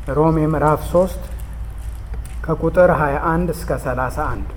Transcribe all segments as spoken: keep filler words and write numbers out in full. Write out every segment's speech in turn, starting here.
ሮሜ ምዕራፍ ሶስት ከቁጥር ሃያ አንድ እስከ ሰላሳ አንድ።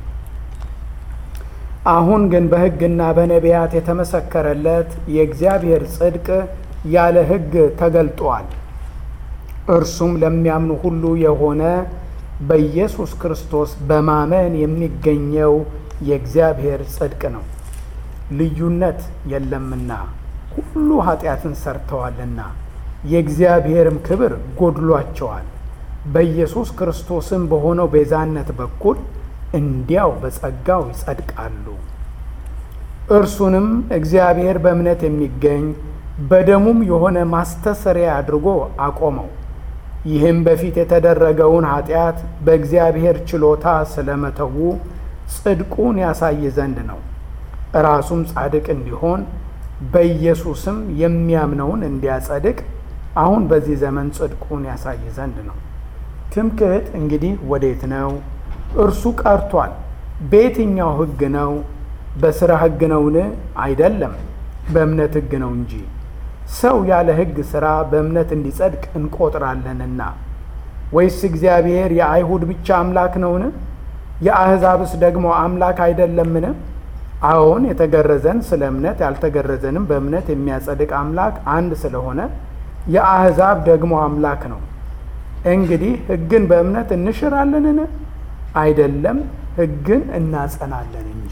አሁን ግን በሕግና በነቢያት የተመሰከረለት የእግዚአብሔር ጽድቅ ያለ ሕግ ተገልጧል። እርሱም ለሚያምኑ ሁሉ የሆነ በኢየሱስ ክርስቶስ በማመን የሚገኘው የእግዚአብሔር ጽድቅ ነው። ልዩነት የለምና ሁሉ ኃጢአትን ሰርተዋልና የእግዚአብሔርም ክብር ጎድሏቸዋል። በኢየሱስ ክርስቶስም በሆነው ቤዛነት በኩል እንዲያው በጸጋው ይጸድቃሉ። እርሱንም እግዚአብሔር በእምነት የሚገኝ በደሙም የሆነ ማስተሰሪያ አድርጎ አቆመው። ይህም በፊት የተደረገውን ኃጢአት በእግዚአብሔር ችሎታ ስለመተው ጽድቁን ያሳይ ዘንድ ነው። ራሱም ጻድቅ እንዲሆን በኢየሱስም የሚያምነውን እንዲያጸድቅ አሁን በዚህ ዘመን ጽድቁን ያሳይ ዘንድ ነው። ትምክህት እንግዲህ ወዴት ነው? እርሱ ቀርቷል። በየትኛው ሕግ ነው? በሥራ ሕግ ነውን? አይደለም፣ በእምነት ሕግ ነው እንጂ። ሰው ያለ ሕግ ሥራ በእምነት እንዲጸድቅ እንቆጥራለንና። ወይስ እግዚአብሔር የአይሁድ ብቻ አምላክ ነውን? የአሕዛብስ ደግሞ አምላክ አይደለምን? አዎን፣ የተገረዘን ስለ እምነት ያልተገረዘንም በእምነት የሚያጸድቅ አምላክ አንድ ስለሆነ የአሕዛብ ደግሞ አምላክ ነው። እንግዲህ ሕግን በእምነት እንሽራለንን? አይደለም፣ ሕግን እናጸናለን እንጂ።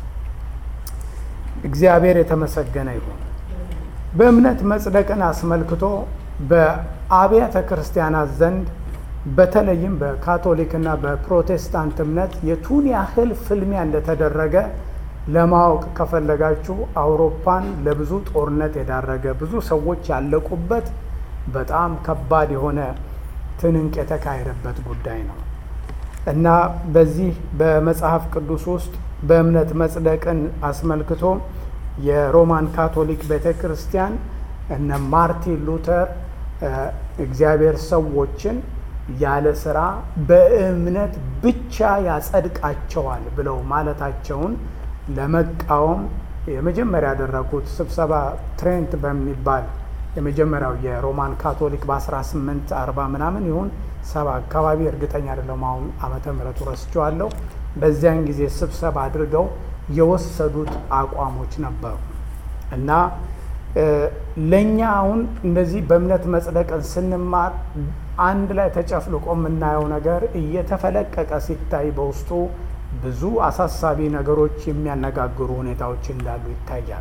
እግዚአብሔር የተመሰገነ ይሁን። በእምነት መጽደቅን አስመልክቶ በአብያተ ክርስቲያናት ዘንድ በተለይም በካቶሊክና በፕሮቴስታንት እምነት የቱን ያህል ፍልሚያ እንደተደረገ ለማወቅ ከፈለጋችሁ አውሮፓን ለብዙ ጦርነት የዳረገ ብዙ ሰዎች ያለቁበት በጣም ከባድ የሆነ ትንንቅ የተካሄደበት ጉዳይ ነው እና በዚህ በመጽሐፍ ቅዱስ ውስጥ በእምነት መጽደቅን አስመልክቶ የሮማን ካቶሊክ ቤተ ክርስቲያን እነ ማርቲን ሉተር እግዚአብሔር ሰዎችን ያለ ስራ በእምነት ብቻ ያጸድቃቸዋል ብለው ማለታቸውን ለመቃወም የመጀመሪያ ያደረጉት ስብሰባ ትሬንት በሚባል የመጀመሪያው የሮማን ካቶሊክ በአስራ ስምንት አርባ ምናምን ይሁን ሰባ አካባቢ እርግጠኛ አይደለሁም፣ አሁን ዓመተ ምሕረቱ ረስቼዋለሁ። በዚያን ጊዜ ስብሰባ አድርገው የወሰዱት አቋሞች ነበሩ እና ለእኛ አሁን እንደዚህ በእምነት መጽደቅን ስንማር አንድ ላይ ተጨፍልቆ የምናየው ነገር እየተፈለቀቀ ሲታይ በውስጡ ብዙ አሳሳቢ ነገሮች የሚያነጋግሩ ሁኔታዎች እንዳሉ ይታያል።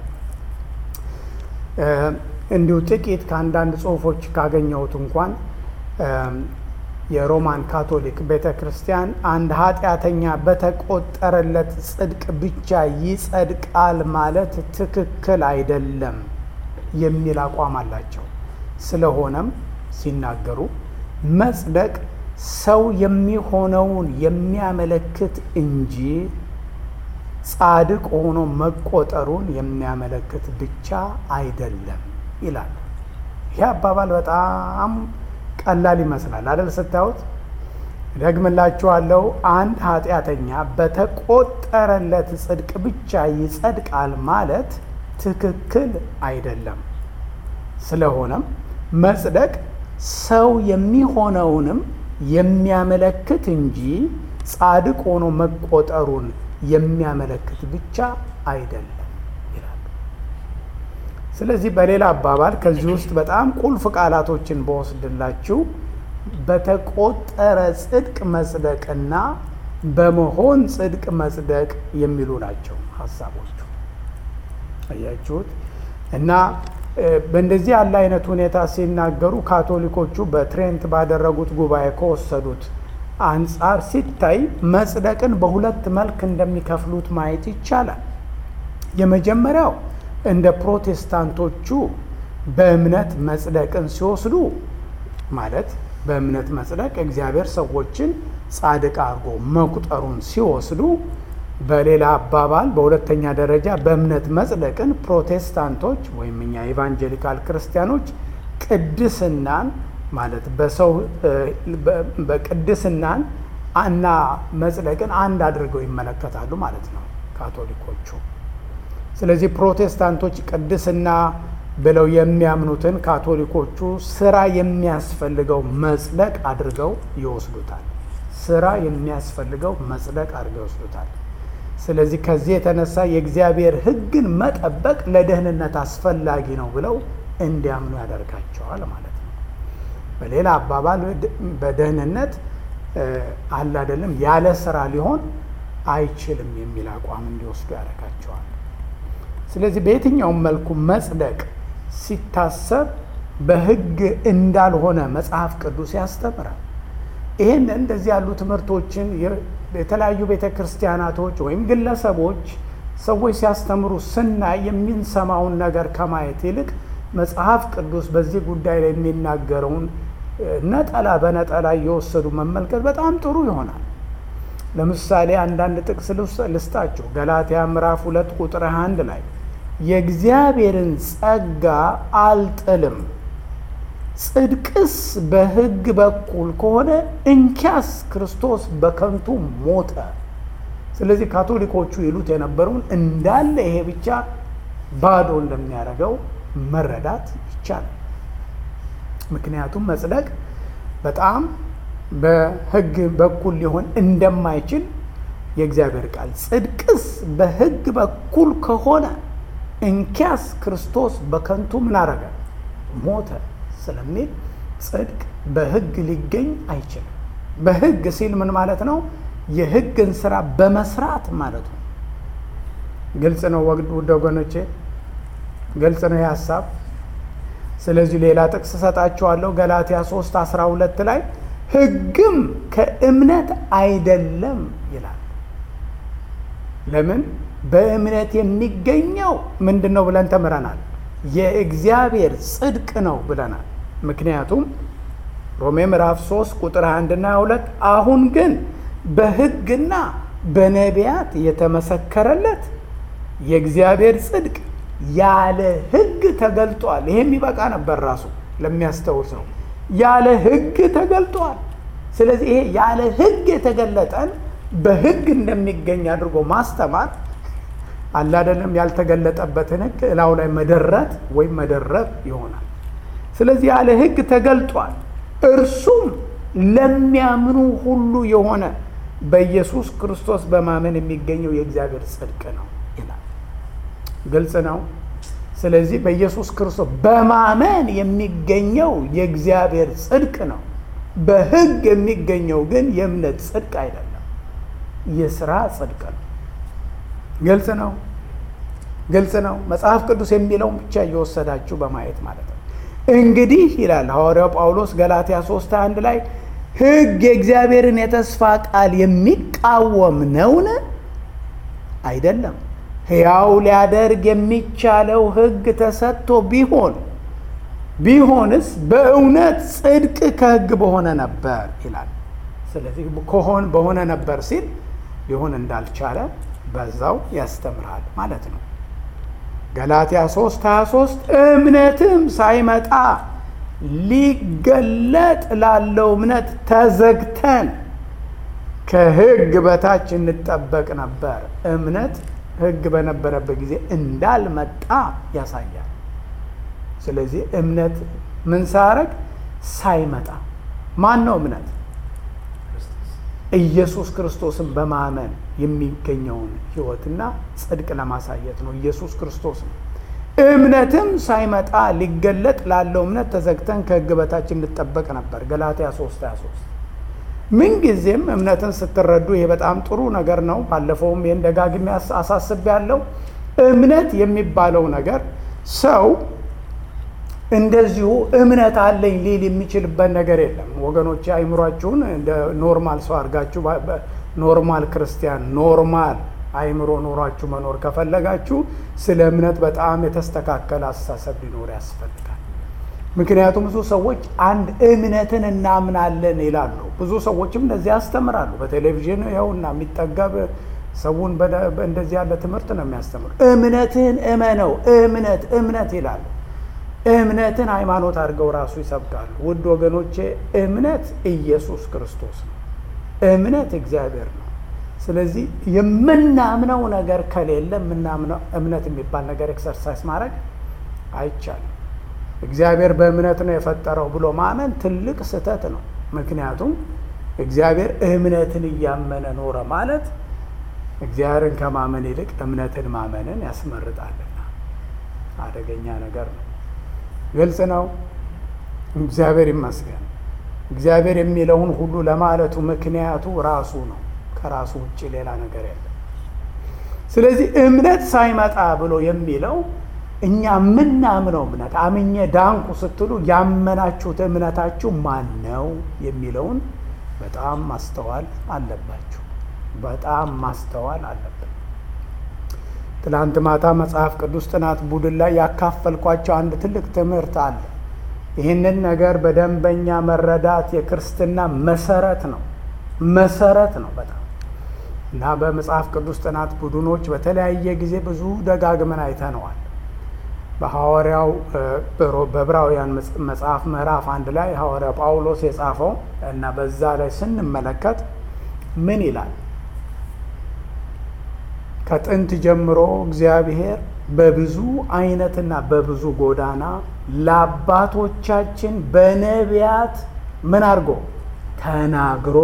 እንዲሁ ጥቂት ከአንዳንድ ጽሑፎች ካገኘሁት እንኳን የሮማን ካቶሊክ ቤተ ክርስቲያን አንድ ኃጢአተኛ በተቆጠረለት ጽድቅ ብቻ ይጸድቃል ማለት ትክክል አይደለም የሚል አቋም አላቸው። ስለሆነም ሲናገሩ መጽደቅ ሰው የሚሆነውን የሚያመለክት እንጂ ጻድቅ ሆኖ መቆጠሩን የሚያመለክት ብቻ አይደለም ይላል። ይህ አባባል በጣም ቀላል ይመስላል አይደል? ስታዩት። ደግምላችኋለሁ። አንድ ኃጢአተኛ በተቆጠረለት ጽድቅ ብቻ ይጸድቃል ማለት ትክክል አይደለም። ስለሆነም መጽደቅ ሰው የሚሆነውንም የሚያመለክት እንጂ ጻድቅ ሆኖ መቆጠሩን የሚያመለክት ብቻ አይደለም ይላል። ስለዚህ በሌላ አባባል ከዚህ ውስጥ በጣም ቁልፍ ቃላቶችን በወስድላችሁ በተቆጠረ ጽድቅ መጽደቅና በመሆን ጽድቅ መጽደቅ የሚሉ ናቸው ሀሳቦቹ። አያችሁት? እና በእንደዚህ ያለ አይነት ሁኔታ ሲናገሩ ካቶሊኮቹ በትሬንት ባደረጉት ጉባኤ ከወሰዱት አንጻር ሲታይ መጽደቅን በሁለት መልክ እንደሚከፍሉት ማየት ይቻላል። የመጀመሪያው እንደ ፕሮቴስታንቶቹ በእምነት መጽደቅን ሲወስዱ ማለት በእምነት መጽደቅ እግዚአብሔር ሰዎችን ጻድቅ አድርጎ መቁጠሩን ሲወስዱ፣ በሌላ አባባል በሁለተኛ ደረጃ በእምነት መጽደቅን ፕሮቴስታንቶች ወይም እኛ ኢቫንጀሊካል ክርስቲያኖች ቅድስናን ማለት በሰው በቅድስናን እና መጽደቅን አንድ አድርገው ይመለከታሉ ማለት ነው ካቶሊኮቹ። ስለዚህ ፕሮቴስታንቶች ቅድስና ብለው የሚያምኑትን ካቶሊኮቹ ስራ የሚያስፈልገው መጽደቅ አድርገው ይወስዱታል። ስራ የሚያስፈልገው መጽደቅ አድርገው ይወስዱታል። ስለዚህ ከዚህ የተነሳ የእግዚአብሔር ሕግን መጠበቅ ለደህንነት አስፈላጊ ነው ብለው እንዲያምኑ ያደርጋቸዋል ማለት ነው። በሌላ አባባል በደህንነት አለ አይደለም ያለ ስራ ሊሆን አይችልም የሚል አቋም እንዲወስዱ ያደርጋቸዋል። ስለዚህ በየትኛውም መልኩ መጽደቅ ሲታሰብ በሕግ እንዳልሆነ መጽሐፍ ቅዱስ ያስተምራል። ይህን እንደዚህ ያሉ ትምህርቶችን የተለያዩ ቤተ ክርስቲያናቶች ወይም ግለሰቦች ሰዎች ሲያስተምሩ ስናይ የምንሰማውን ነገር ከማየት ይልቅ መጽሐፍ ቅዱስ በዚህ ጉዳይ ላይ የሚናገረውን ነጠላ በነጠላ እየወሰዱ መመልከት በጣም ጥሩ ይሆናል። ለምሳሌ አንዳንድ ጥቅስ ልስጣችሁ። ገላትያ ምዕራፍ ሁለት ቁጥር አንድ ላይ የእግዚአብሔርን ጸጋ አልጥልም፣ ጽድቅስ በሕግ በኩል ከሆነ እንኪያስ ክርስቶስ በከንቱ ሞተ። ስለዚህ ካቶሊኮቹ ይሉት የነበረውን እንዳለ ይሄ ብቻ ባዶ እንደሚያደርገው መረዳት ይቻላል። ምክንያቱም መጽደቅ በጣም በሕግ በኩል ሊሆን እንደማይችል የእግዚአብሔር ቃል ጽድቅስ በሕግ በኩል ከሆነ እንኪያስ ክርስቶስ በከንቱ ምን አረገ? ሞተ ስለሚል ጽድቅ በሕግ ሊገኝ አይችልም። በሕግ ሲል ምን ማለት ነው? የሕግን ስራ በመስራት ማለት ነው። ግልጽ ነው ውድ ወገኖቼ፣ ግልጽ ነው የሀሳብ። ስለዚህ ሌላ ጥቅስ ሰጣችኋለሁ። ገላትያ ሶስት አስራ ሁለት ላይ ሕግም ከእምነት አይደለም ይላል። ለምን? በእምነት የሚገኘው ምንድን ነው ብለን ተምረናል? የእግዚአብሔር ጽድቅ ነው ብለናል። ምክንያቱም ሮሜ ምዕራፍ ሶስት ቁጥር አንድ እና ሁለት አሁን ግን በሕግና በነቢያት የተመሰከረለት የእግዚአብሔር ጽድቅ ያለ ሕግ ተገልጧል። ይሄም ይበቃ ነበር ራሱ ለሚያስተውል ሰው። ያለ ሕግ ተገልጧል። ስለዚህ ይሄ ያለ ሕግ የተገለጠን በሕግ እንደሚገኝ አድርጎ ማስተማር አለ አይደለም። ያልተገለጠበትን ሕግ እላው ላይ መደረት ወይም መደረብ ይሆናል። ስለዚህ ያለ ሕግ ተገልጧል፣ እርሱም ለሚያምኑ ሁሉ የሆነ በኢየሱስ ክርስቶስ በማመን የሚገኘው የእግዚአብሔር ጽድቅ ነው ይላል። ግልጽ ነው። ስለዚህ በኢየሱስ ክርስቶስ በማመን የሚገኘው የእግዚአብሔር ጽድቅ ነው። በሕግ የሚገኘው ግን የእምነት ጽድቅ አይደለም፣ የሥራ ጽድቅ ነው። ግልጽ ነው። ግልጽ ነው። መጽሐፍ ቅዱስ የሚለውን ብቻ እየወሰዳችሁ በማየት ማለት ነው። እንግዲህ ይላል ሐዋርያው ጳውሎስ ገላትያ ሶስት አንድ ላይ ሕግ የእግዚአብሔርን የተስፋ ቃል የሚቃወም ነውን? አይደለም። ሕያው ሊያደርግ የሚቻለው ሕግ ተሰጥቶ ቢሆን ቢሆንስ በእውነት ጽድቅ ከሕግ በሆነ ነበር ይላል። ስለዚህ ከሆን በሆነ ነበር ሲል ሊሆን እንዳልቻለ በዛው ያስተምራል ማለት ነው። ገላትያ ሶስት ሀያ ሶስት እምነትም ሳይመጣ ሊገለጥ ላለው እምነት ተዘግተን ከሕግ በታች እንጠበቅ ነበር። እምነት ሕግ በነበረበት ጊዜ እንዳልመጣ ያሳያል። ስለዚህ እምነት ምን ሳያረግ? ሳይመጣ። ማን ነው እምነት? ኢየሱስ ክርስቶስን በማመን የሚገኘውን ሕይወትና ጽድቅ ለማሳየት ነው። ኢየሱስ ክርስቶስ ነው። እምነትም ሳይመጣ ሊገለጥ ላለው እምነት ተዘግተን ከሕግ በታች እንጠበቅ ነበር። ገላትያ ሶስት ሀያ ሶስት ምንጊዜም እምነትን ስትረዱ ይሄ በጣም ጥሩ ነገር ነው። ባለፈውም ይህን ደጋግሜ አሳስብ ያለው እምነት የሚባለው ነገር ሰው እንደዚሁ እምነት አለኝ ሊል የሚችልበት ነገር የለም። ወገኖቼ አይምሯችሁን እንደ ኖርማል ሰው አድርጋችሁ ኖርማል ክርስቲያን ኖርማል አይምሮ ኖሯችሁ መኖር ከፈለጋችሁ ስለ እምነት በጣም የተስተካከለ አስተሳሰብ ሊኖር ያስፈልጋል። ምክንያቱም ብዙ ሰዎች አንድ እምነትን እናምናለን ይላሉ። ብዙ ሰዎችም እንደዚህ ያስተምራሉ። በቴሌቪዥን ይኸውና የሚጠገብ ሰውን እንደዚህ ያለ ትምህርት ነው የሚያስተምሩ። እምነትህን እመነው እምነት እምነት ይላሉ። እምነትን ሃይማኖት አድርገው ራሱ ይሰብካሉ። ውድ ወገኖቼ እምነት ኢየሱስ ክርስቶስ ነው። እምነት እግዚአብሔር ነው። ስለዚህ የምናምነው ነገር ከሌለ የምናምነው እምነት የሚባል ነገር ኤክሰርሳይዝ ማድረግ አይቻልም። እግዚአብሔር በእምነት ነው የፈጠረው ብሎ ማመን ትልቅ ስህተት ነው። ምክንያቱም እግዚአብሔር እምነትን እያመነ ኖረ ማለት እግዚአብሔርን ከማመን ይልቅ እምነትን ማመንን ያስመርጣልና አደገኛ ነገር ነው። ግልጽ ነው። እግዚአብሔር ይመስገን። እግዚአብሔር የሚለውን ሁሉ ለማለቱ ምክንያቱ ራሱ ነው። ከራሱ ውጭ ሌላ ነገር የለም። ስለዚህ እምነት ሳይመጣ ብሎ የሚለው እኛ የምናምነው እምነት አምኜ ዳንኩ ስትሉ ያመናችሁት እምነታችሁ ማን ነው የሚለውን በጣም ማስተዋል አለባችሁ። በጣም ማስተዋል አለብን። ትላንት ማታ መጽሐፍ ቅዱስ ጥናት ቡድን ላይ ያካፈልኳቸው አንድ ትልቅ ትምህርት አለ። ይህንን ነገር በደንበኛ መረዳት የክርስትና መሰረት ነው መሰረት ነው በጣም እና በመጽሐፍ ቅዱስ ጥናት ቡድኖች በተለያየ ጊዜ ብዙ ደጋግመን አይተነዋል። በሐዋርያው በዕብራውያን መጽሐፍ ምዕራፍ አንድ ላይ ሐዋርያው ጳውሎስ የጻፈው እና በዛ ላይ ስንመለከት ምን ይላል? ከጥንት ጀምሮ እግዚአብሔር በብዙ አይነትና በብዙ ጎዳና ለአባቶቻችን በነቢያት ምን አድርጎ ተናግሮ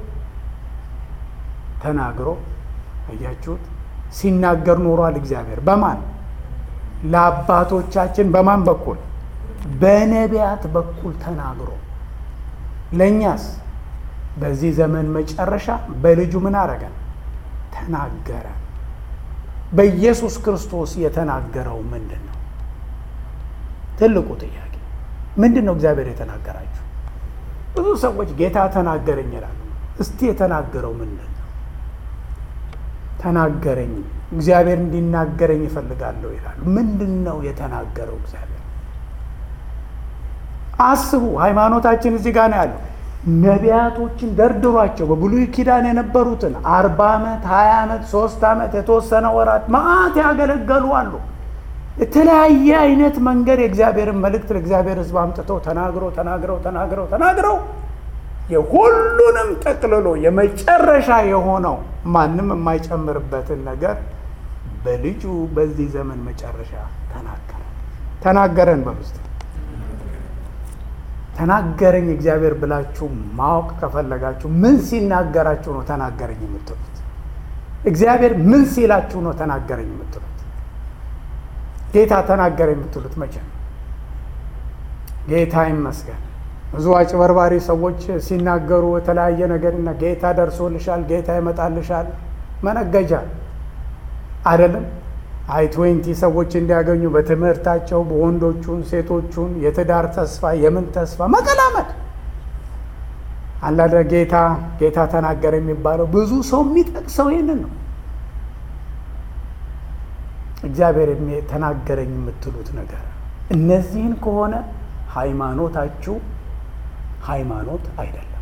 ተናግሮ አያችሁት? ሲናገር ኖሯል እግዚአብሔር። በማን? ለአባቶቻችን። በማን በኩል? በነቢያት በኩል ተናግሮ። ለእኛስ በዚህ ዘመን መጨረሻ በልጁ ምን አረገን? ተናገረ። በኢየሱስ ክርስቶስ የተናገረው ምንድን ነው? ትልቁ ጥያቄ ምንድን ነው? እግዚአብሔር የተናገራችሁ? ብዙ ሰዎች ጌታ ተናገረኝ ይላሉ። እስቲ የተናገረው ምንድን ነው? ተናገረኝ፣ እግዚአብሔር እንዲናገረኝ ይፈልጋለሁ ይላሉ። ምንድን ነው የተናገረው እግዚአብሔር? አስቡ። ሃይማኖታችን እዚህ ጋር ነው ያለው። ነቢያቶችን ደርድሯቸው በብሉይ ኪዳን የነበሩትን አርባ ዓመት ሀያ ዓመት ሶስት ዓመት የተወሰነ ወራት መዓት ያገለገሉ አሉ። የተለያየ አይነት መንገድ የእግዚአብሔርን መልእክት ለእግዚአብሔር ሕዝብ አምጥተው ተናግረው ተናግረው ተናግረው ተናግረው የሁሉንም ጠቅልሎ የመጨረሻ የሆነው ማንም የማይጨምርበትን ነገር በልጁ በዚህ ዘመን መጨረሻ ተናገረ። ተናገረን በውስጥ ተናገረኝ እግዚአብሔር ብላችሁ ማወቅ ከፈለጋችሁ ምን ሲናገራችሁ ነው ተናገረኝ የምትሉት? እግዚአብሔር ምን ሲላችሁ ነው ተናገረኝ የምትሉት? ጌታ ተናገረኝ የምትሉት መቼ ነው? ጌታ ይመስገን። ብዙ አጭበርባሪ ሰዎች ሲናገሩ የተለያየ ነገርና ጌታ ደርሶልሻል፣ ጌታ ይመጣልሻል፣ መነገጃ አይደለም። አይ ትዌንቲ ሰዎች እንዲያገኙ በትምህርታቸው በወንዶቹን ሴቶቹን የትዳር ተስፋ የምን ተስፋ መቀላመድ አላደ ጌታ ጌታ ተናገረ የሚባለው ብዙ ሰው የሚጠቅሰው ይህንን ነው። እግዚአብሔር ተናገረኝ የምትሉት ነገር እነዚህን ከሆነ ሃይማኖታችሁ ሃይማኖት አይደለም።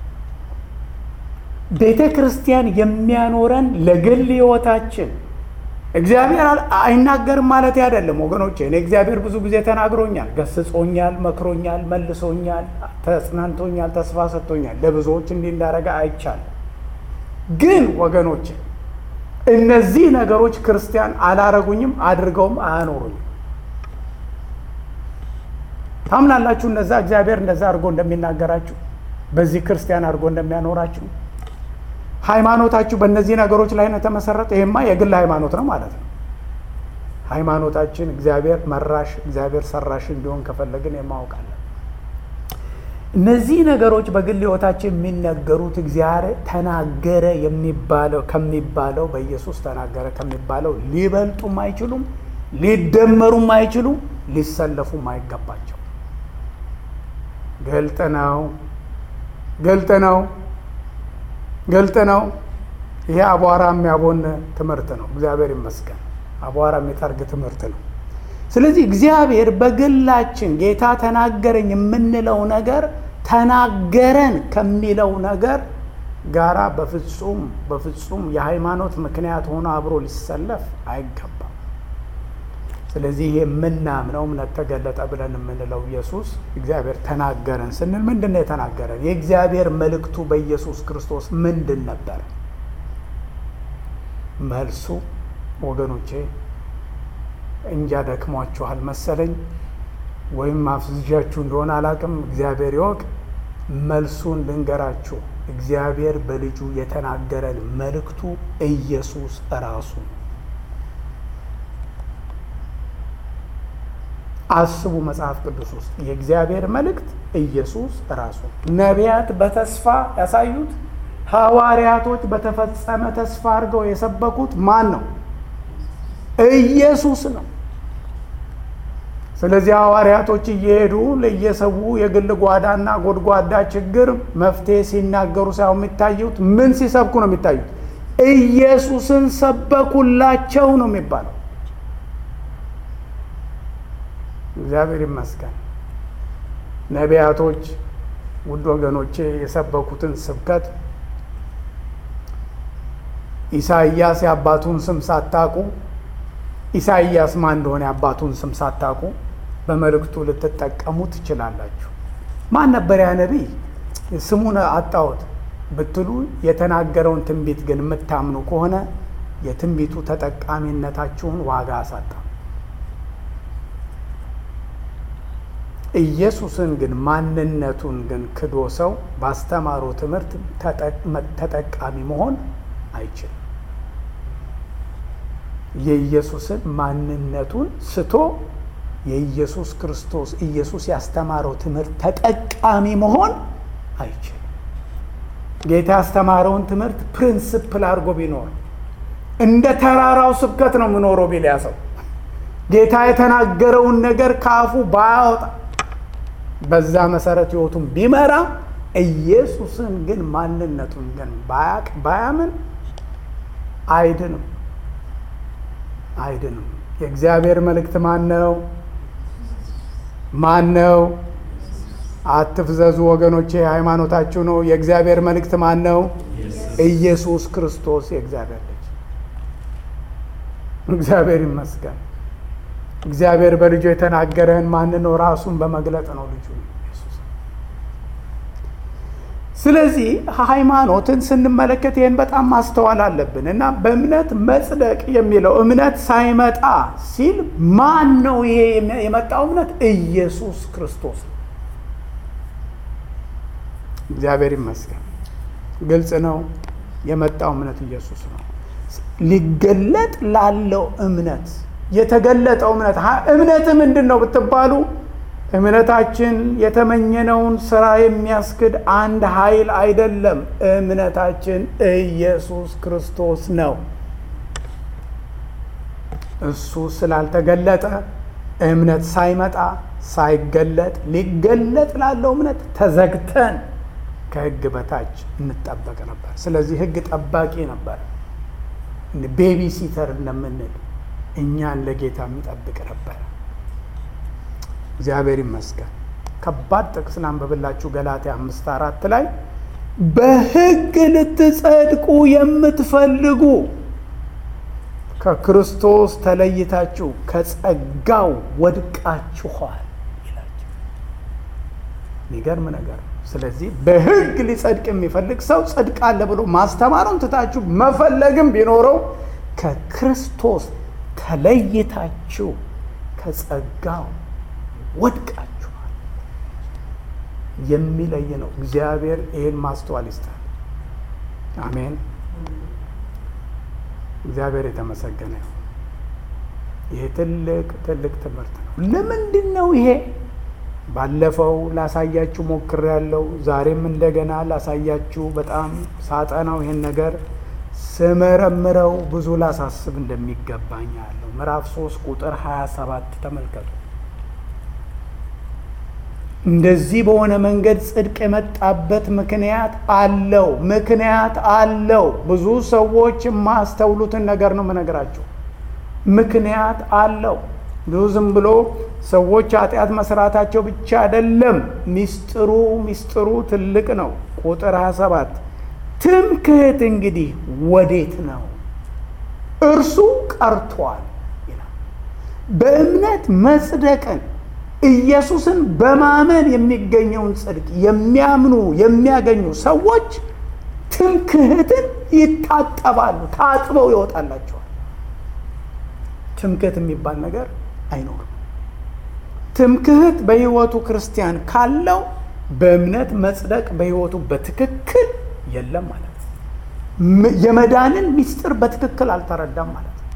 ቤተ ክርስቲያን የሚያኖረን ለግል ሕይወታችን እግዚአብሔር አይናገርም ማለት አይደለም ወገኖቼ። እኔ እግዚአብሔር ብዙ ጊዜ ተናግሮኛል፣ ገስጾኛል፣ መክሮኛል፣ መልሶኛል፣ ተጽናንቶኛል፣ ተስፋ ሰጥቶኛል። ለብዙዎች እንዲህ እንዳደረገ አይቻልም። ግን ወገኖቼ እነዚህ ነገሮች ክርስቲያን አላረጉኝም፣ አድርገውም አያኖሩኝም። ታምናላችሁ? እነዛ እግዚአብሔር እንደዛ አድርጎ እንደሚናገራችሁ በዚህ ክርስቲያን አድርጎ እንደሚያኖራችሁ ሃይማኖታችሁ በእነዚህ ነገሮች ላይ ነው የተመሰረተ። ይሄማ የግል ሃይማኖት ነው ማለት ነው። ሃይማኖታችን እግዚአብሔር መራሽ እግዚአብሔር ሰራሽ እንዲሆን ከፈለግን የማውቃለን። እነዚህ ነገሮች በግል ሕይወታችን የሚነገሩት እግዚአብሔር ተናገረ የሚባለው ከሚባለው በኢየሱስ ተናገረ ከሚባለው ሊበልጡም አይችሉም፣ ሊደመሩም አይችሉም፣ ሊሰለፉም አይገባቸው። ገልጥ ነው፣ ገልጥ ነው፣ ገልጥ ነው። ይሄ አቧራ የሚያቦን ትምህርት ነው። እግዚአብሔር ይመስገን አቧራ የሚጠርግ ትምህርት ነው። ስለዚህ እግዚአብሔር በግላችን ጌታ ተናገረኝ የምንለው ነገር ተናገረን ከሚለው ነገር ጋራ በፍጹም በፍጹም የሃይማኖት ምክንያት ሆኖ አብሮ ሊሰለፍ አይገባም። ስለዚህ የምናምነው እምነት ተገለጠ ብለን የምንለው ኢየሱስ እግዚአብሔር ተናገረን ስንል ምንድን ነው የተናገረን? የእግዚአብሔር መልእክቱ በኢየሱስ ክርስቶስ ምንድን ነበር? መልሱ ወገኖቼ እንጃ ደክሟችኋል መሰለኝ ወይም አፍዝዣችሁ እንደሆነ አላቅም። እግዚአብሔር ይወቅ። መልሱን ልንገራችሁ። እግዚአብሔር በልጁ የተናገረን መልእክቱ ኢየሱስ ራሱ። አስቡ፣ መጽሐፍ ቅዱስ ውስጥ የእግዚአብሔር መልእክት ኢየሱስ ራሱ። ነቢያት በተስፋ ያሳዩት፣ ሐዋርያቶች በተፈጸመ ተስፋ አድርገው የሰበኩት ማን ነው? ኢየሱስ ነው። ስለዚህ ሐዋርያቶች እየሄዱ ለየሰው የግል ጓዳና ጎድጓዳ ችግር መፍትሄ ሲናገሩ ሳይሆን የሚታዩት ምን ሲሰብኩ ነው የሚታዩት? ኢየሱስን ሰበኩላቸው ነው የሚባለው። እግዚአብሔር ይመስገን። ነቢያቶች ውድ ወገኖቼ የሰበኩትን ስብከት ኢሳይያስ የአባቱን ስም ሳታቁ ኢሳይያስ ማን እንደሆነ የአባቱን ስም ሳታቁ በመልእክቱ ልትጠቀሙ ትችላላችሁ። ማን ነበር ያ ነቢይ? ስሙን አጣሁት ብትሉ የተናገረውን ትንቢት ግን የምታምኑ ከሆነ የትንቢቱ ተጠቃሚነታችሁን ዋጋ አሳጣ። ኢየሱስን ግን ማንነቱን ግን ክዶ ሰው ባስተማረው ትምህርት ተጠቃሚ መሆን አይችልም። የኢየሱስን ማንነቱን ስቶ የኢየሱስ ክርስቶስ ኢየሱስ ያስተማረው ትምህርት ተጠቃሚ መሆን አይችልም። ጌታ ያስተማረውን ትምህርት ፕሪንሲፕል አድርጎ ቢኖር እንደ ተራራው ስብከት ነው የምኖረው ቢል ያ ሰው ጌታ የተናገረውን ነገር ካፉ ባያወጣ በዛ መሰረት ህይወቱን ቢመራ ኢየሱስን ግን ማንነቱን ግን ባያቅ ባያምን አይድንም አይድንም። የእግዚአብሔር መልእክት ማን ነው? ማን ነው? አትፍዘዙ ወገኖቼ፣ ሃይማኖታችሁ ነው። የእግዚአብሔር መልእክት ማን ነው? ኢየሱስ ክርስቶስ የእግዚአብሔር ልጅ። እግዚአብሔር ይመስገን። እግዚአብሔር በልጁ የተናገረን ማን ነው? ራሱን በመግለጥ ነው ልጁ ኢየሱስ። ስለዚህ ሃይማኖትን ስንመለከት ይህን በጣም ማስተዋል አለብን እና በእምነት መጽደቅ የሚለው እምነት ሳይመጣ ሲል ማን ነው ይሄ የመጣው እምነት? ኢየሱስ ክርስቶስ ነው። እግዚአብሔር ይመስገን። ግልጽ ነው። የመጣው እምነት ኢየሱስ ነው። ሊገለጥ ላለው እምነት የተገለጠው እምነት እምነት ምንድን ነው ብትባሉ እምነታችን የተመኘነውን ስራ የሚያስክድ አንድ ኃይል አይደለም። እምነታችን ኢየሱስ ክርስቶስ ነው። እሱ ስላልተገለጠ እምነት ሳይመጣ ሳይገለጥ ሊገለጥ ላለው እምነት ተዘግተን ከሕግ በታች እንጠበቅ ነበር። ስለዚህ ሕግ ጠባቂ ነበር። ቤቢ ሲተር እንደምንል እኛን ለጌታ የሚጠብቅ ነበር። እግዚአብሔር ይመስገን። ከባድ ጥቅስ ላንብብላችሁ። ገላትያ አምስት አራት ላይ በሕግ ልትጸድቁ የምትፈልጉ ከክርስቶስ ተለይታችሁ ከጸጋው ወድቃችኋል ይላችሁ። የሚገርም ነገር። ስለዚህ በሕግ ሊጸድቅ የሚፈልግ ሰው ጽድቅ አለ ብሎ ማስተማሩን ትታችሁ መፈለግም ቢኖረው ከክርስቶስ ተለይታችሁ ከጸጋው ወድቃችኋል የሚለይ ነው። እግዚአብሔር ይህን ማስተዋል ይስጣል። አሜን። እግዚአብሔር የተመሰገነ ነው። ይሄ ትልቅ ትልቅ ትምህርት ነው። ለምንድን ነው ይሄ? ባለፈው ላሳያችሁ ሞክሬያለሁ። ዛሬም እንደገና ላሳያችሁ በጣም ሳጠናው ይሄን ነገር ስመረምረው ብዙ ላሳስብ እንደሚገባኝ አለው። ምዕራፍ ሶስት ቁጥር ሀያ ሰባት ተመልከቱ። እንደዚህ በሆነ መንገድ ጽድቅ የመጣበት ምክንያት አለው። ምክንያት አለው። ብዙ ሰዎች የማያስተውሉትን ነገር ነው የምነግራቸው። ምክንያት አለው። ብዙ ዝም ብሎ ሰዎች ኃጢአት መስራታቸው ብቻ አይደለም። ሚስጥሩ ሚስጥሩ ትልቅ ነው። ቁጥር ሀያ ሰባት ትምክህት እንግዲህ ወዴት ነው? እርሱ ቀርቷል ይላል። በእምነት መጽደቅን ኢየሱስን በማመን የሚገኘውን ጽድቅ የሚያምኑ የሚያገኙ ሰዎች ትምክህትን ይታጠባሉ። ታጥበው ይወጣላቸዋል። ትምክህት የሚባል ነገር አይኖርም። ትምክህት በሕይወቱ ክርስቲያን ካለው በእምነት መጽደቅ በሕይወቱ በትክክል የለም ማለት ነው። የመዳንን ምስጢር በትክክል አልተረዳም ማለት ነው።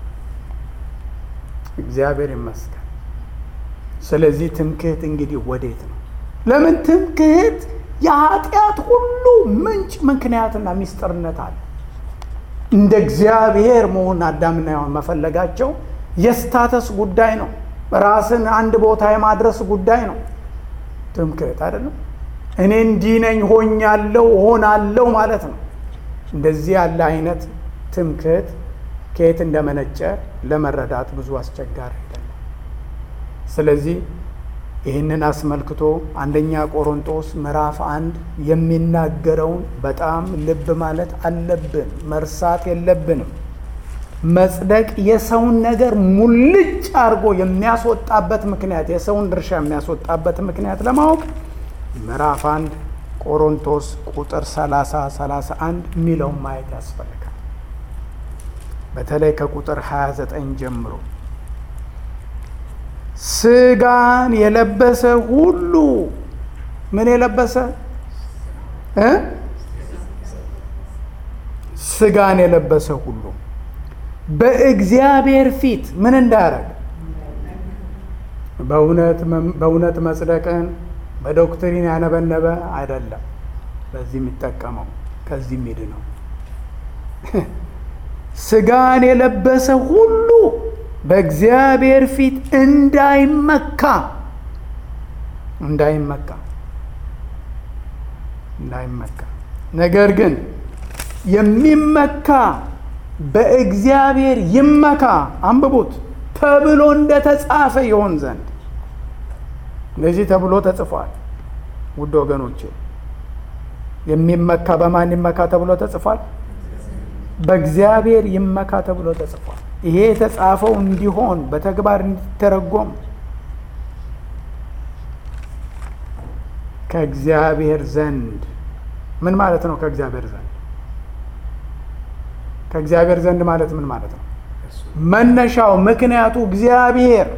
እግዚአብሔር ይመስገን። ስለዚህ ትምክህት እንግዲህ ወዴት ነው? ለምን ትምክህት የኃጢአት ሁሉ ምንጭ ምክንያትና ምስጢርነት አለ። እንደ እግዚአብሔር መሆን አዳምና ሔዋን መፈለጋቸው የስታተስ ጉዳይ ነው። ራስን አንድ ቦታ የማድረስ ጉዳይ ነው። ትምክህት አይደለም። እኔ እንዲህ ነኝ ሆኛለሁ ሆናለሁ ማለት ነው። እንደዚህ ያለ አይነት ትምክህት ከየት እንደመነጨ ለመረዳት ብዙ አስቸጋሪ አይደለም። ስለዚህ ይህንን አስመልክቶ አንደኛ ቆሮንቶስ ምዕራፍ አንድ የሚናገረውን በጣም ልብ ማለት አለብን፣ መርሳት የለብንም። መጽደቅ የሰውን ነገር ሙልጭ አድርጎ የሚያስወጣበት ምክንያት፣ የሰውን ድርሻ የሚያስወጣበት ምክንያት ለማወቅ ምዕራፍ አንድ ቆሮንቶስ ቁጥር ሰላሳ ሰላሳ አንድ የሚለውን ማየት ያስፈልጋል። በተለይ ከቁጥር ሀያ ዘጠኝ ጀምሮ ስጋን የለበሰ ሁሉ ምን የለበሰ እ ስጋን የለበሰ ሁሉ በእግዚአብሔር ፊት ምን እንዳያረግ በእውነት በእውነት መጽደቅን በዶክትሪን ያነበነበ አይደለም። በዚህ የሚጠቀመው ከዚህ የሚድ ነው። ስጋን የለበሰ ሁሉ በእግዚአብሔር ፊት እንዳይመካ እንዳይመካ እንዳይመካ ነገር ግን የሚመካ በእግዚአብሔር ይመካ፣ አንብቡት፣ ተብሎ እንደተጻፈ ይሆን ዘንድ። ለዚህ ተብሎ ተጽፏል። ውድ ወገኖቼ የሚመካ በማን ይመካ ተብሎ ተጽፏል? በእግዚአብሔር ይመካ ተብሎ ተጽፏል። ይሄ የተጻፈው እንዲሆን በተግባር እንዲተረጎም ከእግዚአብሔር ዘንድ ምን ማለት ነው? ከእግዚአብሔር ዘንድ ከእግዚአብሔር ዘንድ ማለት ምን ማለት ነው? መነሻው ምክንያቱ እግዚአብሔር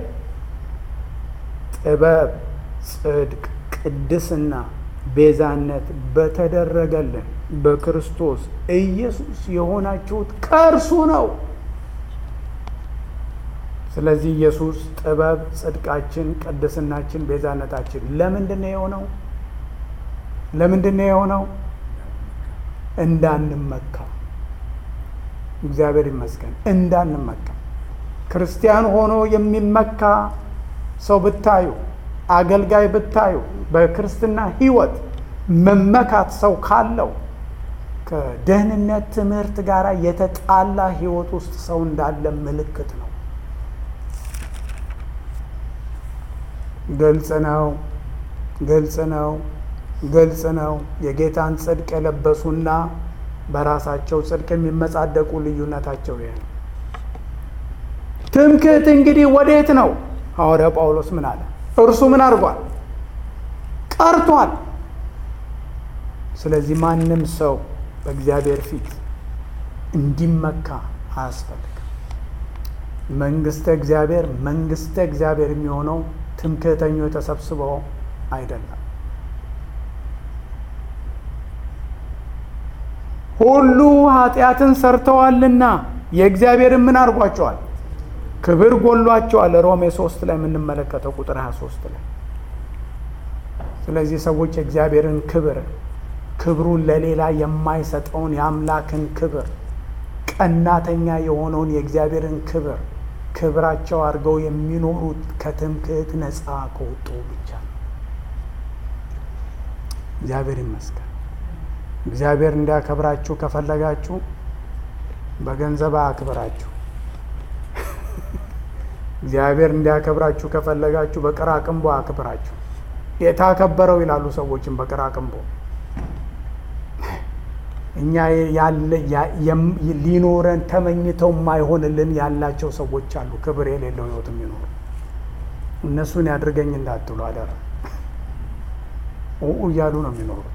ጥበብ፣ ጽድቅ፣ ቅድስና፣ ቤዛነት በተደረገልን በክርስቶስ ኢየሱስ የሆናችሁት ከእርሱ ነው። ስለዚህ ኢየሱስ ጥበብ፣ ጽድቃችን፣ ቅድስናችን፣ ቤዛነታችን ለምንድን ነው የሆነው? ለምንድን ነው የሆነው? እንዳንመካ። እግዚአብሔር ይመስገን። እንዳንመካ ክርስቲያን ሆኖ የሚመካ ሰው ብታዩ፣ አገልጋይ ብታዩ፣ በክርስትና ሕይወት መመካት ሰው ካለው ከደህንነት ትምህርት ጋር የተጣላ ሕይወት ውስጥ ሰው እንዳለ ምልክት ነው። ግልጽ ነው፣ ግልጽ ነው፣ ግልጽ ነው። የጌታን ጽድቅ የለበሱና በራሳቸው ጽድቅ የሚመጻደቁ ልዩነታቸው ይሄ ነው። ትምክህት እንግዲህ ወዴት ነው? ሐዋርያ ጳውሎስ ምን አለ? እርሱ ምን አድርጓል? ቀርቷል። ስለዚህ ማንም ሰው በእግዚአብሔር ፊት እንዲመካ አያስፈልግም። መንግስተ እግዚአብሔር መንግስተ እግዚአብሔር የሚሆነው ትምክህተኞች ተሰብስበው አይደለም። ሁሉ ኃጢአትን ሰርተዋልና የእግዚአብሔርን ምን አድርጓቸዋል? ክብር ጎሏቸዋል። ሮሜ ሶስት ላይ የምንመለከተው ቁጥር ሀያ ሶስት ላይ። ስለዚህ ሰዎች የእግዚአብሔርን ክብር ክብሩን ለሌላ የማይሰጠውን የአምላክን ክብር ቀናተኛ የሆነውን የእግዚአብሔርን ክብር ክብራቸው አድርገው የሚኖሩት ከትምክህት ነፃ ከወጡ ብቻ ነው። እግዚአብሔር ይመስገን። እግዚአብሔር እንዲያከብራችሁ ከፈለጋችሁ በገንዘብ አክብራችሁ። እግዚአብሔር እንዲያከብራችሁ ከፈለጋችሁ በቅራቅንቦ አክብራችሁ። የታከበረው ይላሉ ሰዎችን በቅራቅንቦ። እኛ ያለ ሊኖረን ተመኝተው የማይሆንልን ያላቸው ሰዎች አሉ፣ ክብር የሌለው ህይወት የሚኖሩ። እነሱን ያድርገኝ እንዳትሉ አደራ። ኡ እያሉ ነው የሚኖሩት።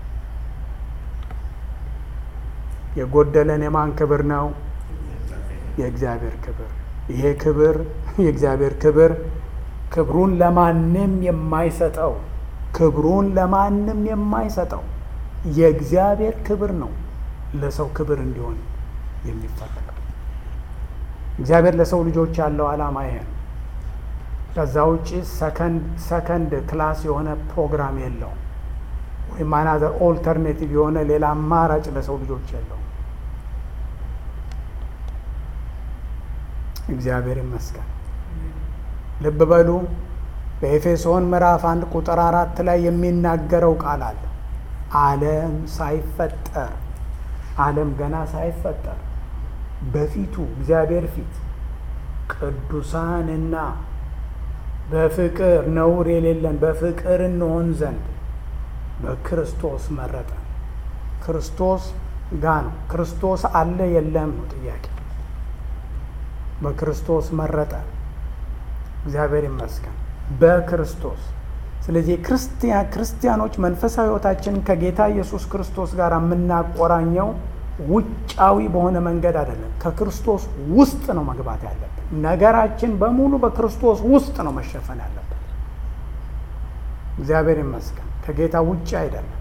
የጎደለን የማን ክብር ነው? የእግዚአብሔር ክብር። ይሄ ክብር የእግዚአብሔር ክብር ክብሩን ለማንም የማይሰጠው ክብሩን ለማንም የማይሰጠው የእግዚአብሔር ክብር ነው ለሰው ክብር እንዲሆን የሚፈለገው። እግዚአብሔር ለሰው ልጆች ያለው ዓላማ ይሄ ነው። ከዛ ውጪ ሰከንድ ሰከንድ ክላስ የሆነ ፕሮግራም የለውም፣ ወይም አናዘር ኦልተርኔቲቭ የሆነ ሌላ አማራጭ ለሰው ልጆች የለውም። እግዚአብሔር ይመስገን። ልብ በሉ፣ በኤፌሶን ምዕራፍ አንድ ቁጥር አራት ላይ የሚናገረው ቃል አለ። ዓለም ሳይፈጠር ዓለም ገና ሳይፈጠር በፊቱ እግዚአብሔር ፊት ቅዱሳንና በፍቅር ነውር የሌለን በፍቅር እንሆን ዘንድ በክርስቶስ መረጠን። ክርስቶስ ጋ ነው። ክርስቶስ አለ የለም ነው ጥያቄ። በክርስቶስ መረጠን። እግዚአብሔር ይመስገን በክርስቶስ። ስለዚህ ክርስቲያን ክርስቲያኖች መንፈሳዊ ሕይወታችንን ከጌታ ኢየሱስ ክርስቶስ ጋር የምናቆራኘው ውጫዊ በሆነ መንገድ አይደለም። ከክርስቶስ ውስጥ ነው መግባት ያለብን። ነገራችን በሙሉ በክርስቶስ ውስጥ ነው መሸፈን ያለበት። እግዚአብሔር ይመስገን። ከጌታ ውጭ አይደለም።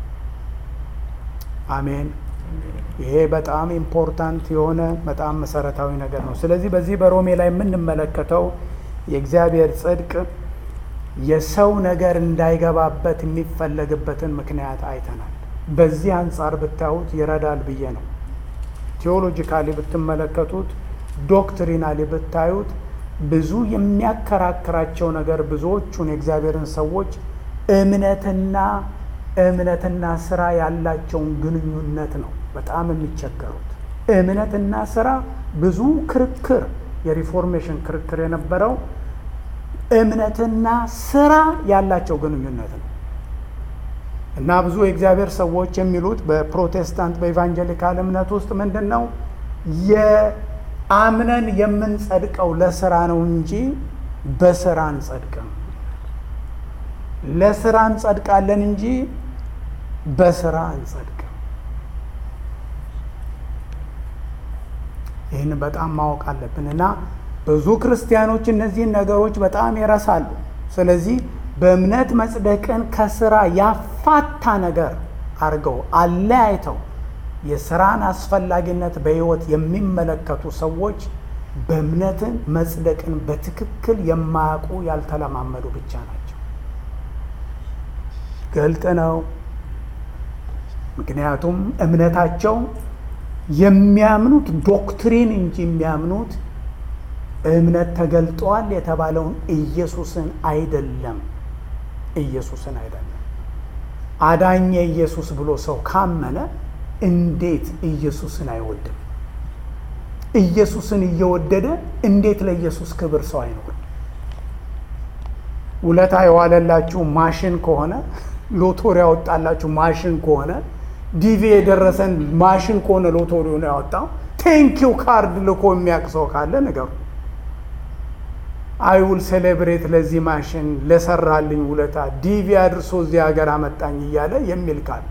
አሜን። ይሄ በጣም ኢምፖርታንት የሆነ በጣም መሰረታዊ ነገር ነው። ስለዚህ በዚህ በሮሜ ላይ የምንመለከተው የእግዚአብሔር ጽድቅ የሰው ነገር እንዳይገባበት የሚፈለግበትን ምክንያት አይተናል። በዚህ አንጻር ብታዩት ይረዳል ብዬ ነው። ቴዎሎጂካሊ ብትመለከቱት፣ ዶክትሪናሊ ብታዩት ብዙ የሚያከራክራቸው ነገር ብዙዎቹን የእግዚአብሔርን ሰዎች እምነትና እምነትና ስራ ያላቸውን ግንኙነት ነው በጣም የሚቸገሩት። እምነትና ስራ ብዙ ክርክር፣ የሪፎርሜሽን ክርክር የነበረው እምነትና ስራ ያላቸው ግንኙነት ነው። እና ብዙ የእግዚአብሔር ሰዎች የሚሉት በፕሮቴስታንት በኢቫንጀሊካል እምነት ውስጥ ምንድን ነው የአምነን የምንጸድቀው ለስራ ነው እንጂ በስራ አንጸድቅም። ለስራ እንጸድቃለን እንጂ በስራ አንጸድቅም። ይህን በጣም ማወቅ አለብን። እና ብዙ ክርስቲያኖች እነዚህን ነገሮች በጣም ይረሳሉ። ስለዚህ በእምነት መጽደቅን ከስራ ያፋታ ነገር አድርገው አለያይተው የስራን አስፈላጊነት በሕይወት የሚመለከቱ ሰዎች በእምነትን መጽደቅን በትክክል የማያውቁ ያልተለማመዱ ብቻ ናቸው። ገልጥ ነው። ምክንያቱም እምነታቸው የሚያምኑት ዶክትሪን እንጂ የሚያምኑት እምነት ተገልጧል የተባለውን ኢየሱስን አይደለም። ኢየሱስን አይደለም። አዳኝ ኢየሱስ ብሎ ሰው ካመነ እንዴት ኢየሱስን አይወድም? ኢየሱስን እየወደደ እንዴት ለኢየሱስ ክብር ሰው አይኖርም? ውለታ የዋለላችሁ ማሽን ከሆነ፣ ሎቶሪ ያወጣላችሁ ማሽን ከሆነ፣ ዲቪ የደረሰን ማሽን ከሆነ ሎቶሪውን ያወጣው ቴንኪው ካርድ ልኮ የሚያቅሰው ካለ ነገሩ አይውል ሴሌብሬት ለዚህ ማሽን ለሰራልኝ ውለታ ዲቪ አድርሶ እዚህ ሀገር አመጣኝ እያለ የሚል ካለ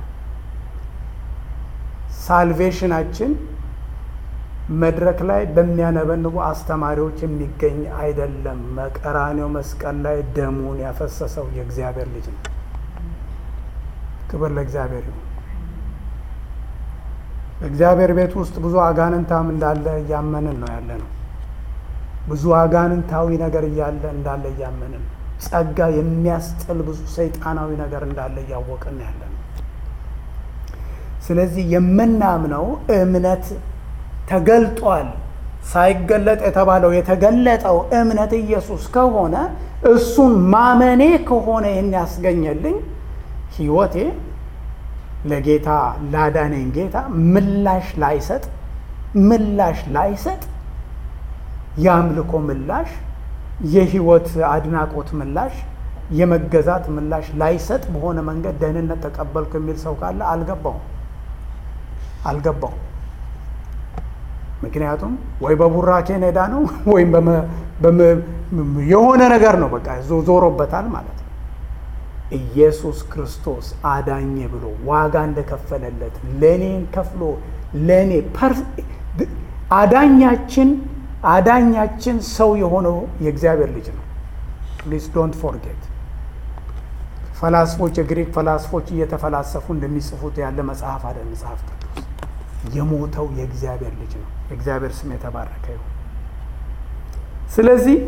ሳልቬሽናችን መድረክ ላይ በሚያነበንቡ አስተማሪዎች የሚገኝ አይደለም። መቀራኔው መስቀል ላይ ደሙን ያፈሰሰው የእግዚአብሔር ልጅ ነው። ክብር ለእግዚአብሔር ይሁን። በእግዚአብሔር ቤት ውስጥ ብዙ አጋንንታም እንዳለ እያመንን ነው ያለ ነው። ብዙ አጋንንታዊ ነገር እያለ እንዳለ እያመንን፣ ጸጋ የሚያስጥል ብዙ ሰይጣናዊ ነገር እንዳለ እያወቅን ያለ ነው። ስለዚህ የምናምነው እምነት ተገልጧል። ሳይገለጥ የተባለው የተገለጠው እምነት ኢየሱስ ከሆነ እሱን ማመኔ ከሆነ ይህን ያስገኘልኝ ሕይወቴ ለጌታ ላዳነኝ ጌታ ምላሽ ላይሰጥ ምላሽ ላይሰጥ የአምልኮ ምላሽ፣ የህይወት አድናቆት ምላሽ፣ የመገዛት ምላሽ ላይሰጥ በሆነ መንገድ ደህንነት ተቀበልኩ የሚል ሰው ካለ አልገባውም አልገባውም። ምክንያቱም ወይ በቡራኬ ኔዳ ነው ወይም የሆነ ነገር ነው፣ በቃ ዞሮበታል ማለት ነው። ኢየሱስ ክርስቶስ አዳኜ ብሎ ዋጋ እንደከፈለለት ለኔን ከፍሎ ለኔ አዳኛችን አዳኛችን ሰው የሆነው የእግዚአብሔር ልጅ ነው። ፕሊዝ ዶንት ፎርጌት። ፈላስፎች፣ የግሪክ ፈላስፎች እየተፈላሰፉ እንደሚጽፉት ያለ መጽሐፍ አይደል መጽሐፍ ቅዱስ። የሞተው የእግዚአብሔር ልጅ ነው። የእግዚአብሔር ስም የተባረከ ይሁን። ስለዚህ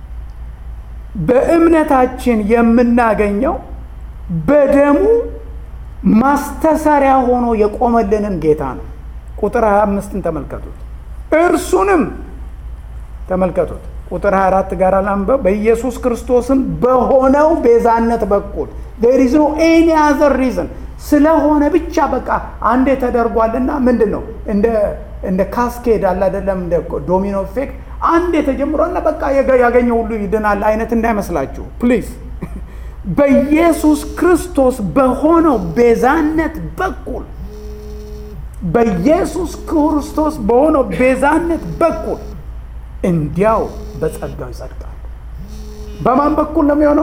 በእምነታችን የምናገኘው በደሙ ማስተሰሪያ ሆኖ የቆመልንን ጌታ ነው። ቁጥር ሀያ አምስትን ተመልከቱት። እርሱንም ተመልከቱት። ቁጥር ሀያ አራት ጋር ላንበብ። በኢየሱስ ክርስቶስም በሆነው ቤዛነት በኩል there is no any other reason ስለሆነ ብቻ በቃ አንዴ ተደርጓልና ምንድን ነው እንደ እንደ ካስኬድ አለ አይደለም፣ እንደ ዶሚኖ ኢፌክት አንዴ ተጀምሯልና በቃ ያገኘው ሁሉ ይድናል አይነት እንዳይመስላችሁ ፕሊዝ። በኢየሱስ ክርስቶስ በሆነው ቤዛነት በኩል በኢየሱስ ክርስቶስ በሆነው ቤዛነት በኩል እንዲያው በጸጋው ይጸድቃል። በማን በኩል ነው የሚሆነው?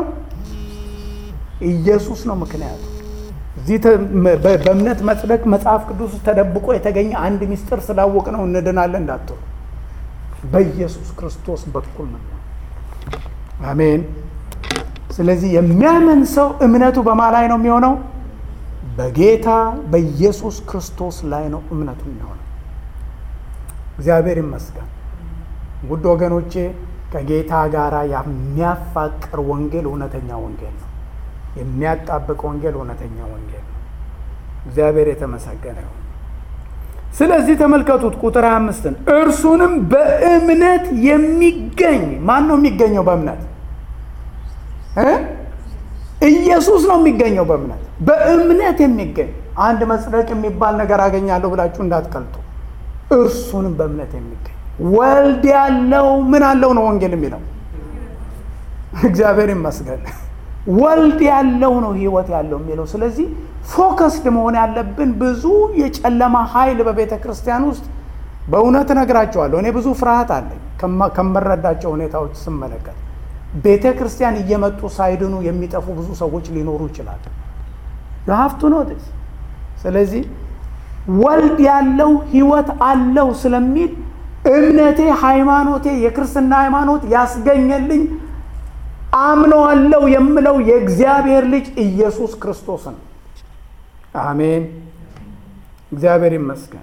ኢየሱስ ነው ምክንያቱ። እዚህ በእምነት መጽደቅ መጽሐፍ ቅዱስ ተደብቆ የተገኘ አንድ ምስጢር ስላወቅ ነው እንድናለን እንዳትሉ፣ በኢየሱስ ክርስቶስ በኩል ነው። አሜን። ስለዚህ የሚያምን ሰው እምነቱ በማን ላይ ነው የሚሆነው? በጌታ በኢየሱስ ክርስቶስ ላይ ነው እምነቱ የሚሆነው። እግዚአብሔር ይመስገን። ውድ ወገኖቼ ከጌታ ጋር የሚያፋቅር ወንጌል እውነተኛ ወንጌል ነው። የሚያጣብቅ ወንጌል እውነተኛ ወንጌል ነው። እግዚአብሔር የተመሰገነ ይሁን። ስለዚህ ተመልከቱት ቁጥር ሃያ አምስትን እርሱንም በእምነት የሚገኝ ማን ነው የሚገኘው? በእምነት እ ኢየሱስ ነው የሚገኘው በእምነት በእምነት የሚገኝ አንድ መጽደቅ የሚባል ነገር አገኛለሁ ብላችሁ እንዳትቀልጡ። እርሱንም በእምነት የሚገኝ ወልድ ያለው ምን አለው ነው ወንጌል የሚለው። እግዚአብሔር ይመስገን። ወልድ ያለው ነው ህይወት ያለው የሚለው። ስለዚህ ፎከስድ መሆን ያለብን ብዙ የጨለማ ኃይል በቤተ ክርስቲያን ውስጥ በእውነት እነግራቸዋለሁ። እኔ ብዙ ፍርሃት አለኝ ከምረዳቸው ሁኔታዎች ስመለከት። ቤተ ክርስቲያን እየመጡ ሳይድኑ የሚጠፉ ብዙ ሰዎች ሊኖሩ ይችላሉ። you have to know this። ስለዚህ ወልድ ያለው ህይወት አለው ስለሚል እምነቴ ሃይማኖቴ የክርስትና ሃይማኖት ያስገኘልኝ አምነዋለሁ የምለው የእግዚአብሔር ልጅ ኢየሱስ ክርስቶስ ነው። አሜን። እግዚአብሔር ይመስገን።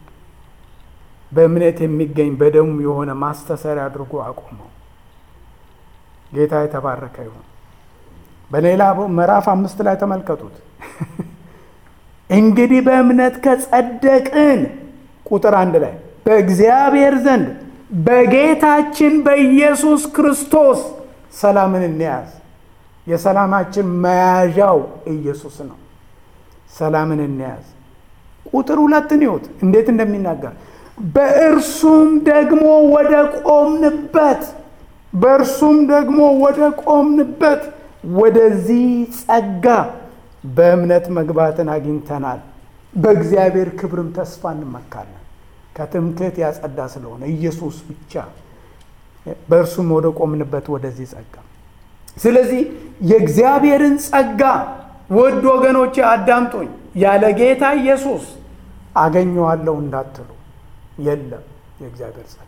በእምነት የሚገኝ በደሙ የሆነ ማስተሰሪያ አድርጎ አቆመው። ጌታ የተባረከ ይሁን። በሌላ ምዕራፍ አምስት ላይ ተመልከቱት። እንግዲህ በእምነት ከጸደቅን ቁጥር አንድ ላይ በእግዚአብሔር ዘንድ በጌታችን በኢየሱስ ክርስቶስ ሰላምን እንያዝ። የሰላማችን መያዣው ኢየሱስ ነው። ሰላምን እንያዝ። ቁጥር ሁለትን ይሁት እንዴት እንደሚናገር በእርሱም ደግሞ ወደ ቆምንበት በእርሱም ደግሞ ወደ ቆምንበት ወደዚህ ጸጋ በእምነት መግባትን አግኝተናል። በእግዚአብሔር ክብርም ተስፋ እንመካለን። ከትምክህት ያጸዳ ስለሆነ ኢየሱስ ብቻ በእርሱም ወደ ቆምንበት ወደዚህ ጸጋ። ስለዚህ የእግዚአብሔርን ጸጋ ውድ ወገኖቼ አዳምጡኝ፣ ያለ ጌታ ኢየሱስ አገኘዋለሁ እንዳትሉ። የለም፣ የእግዚአብሔር ጸጋ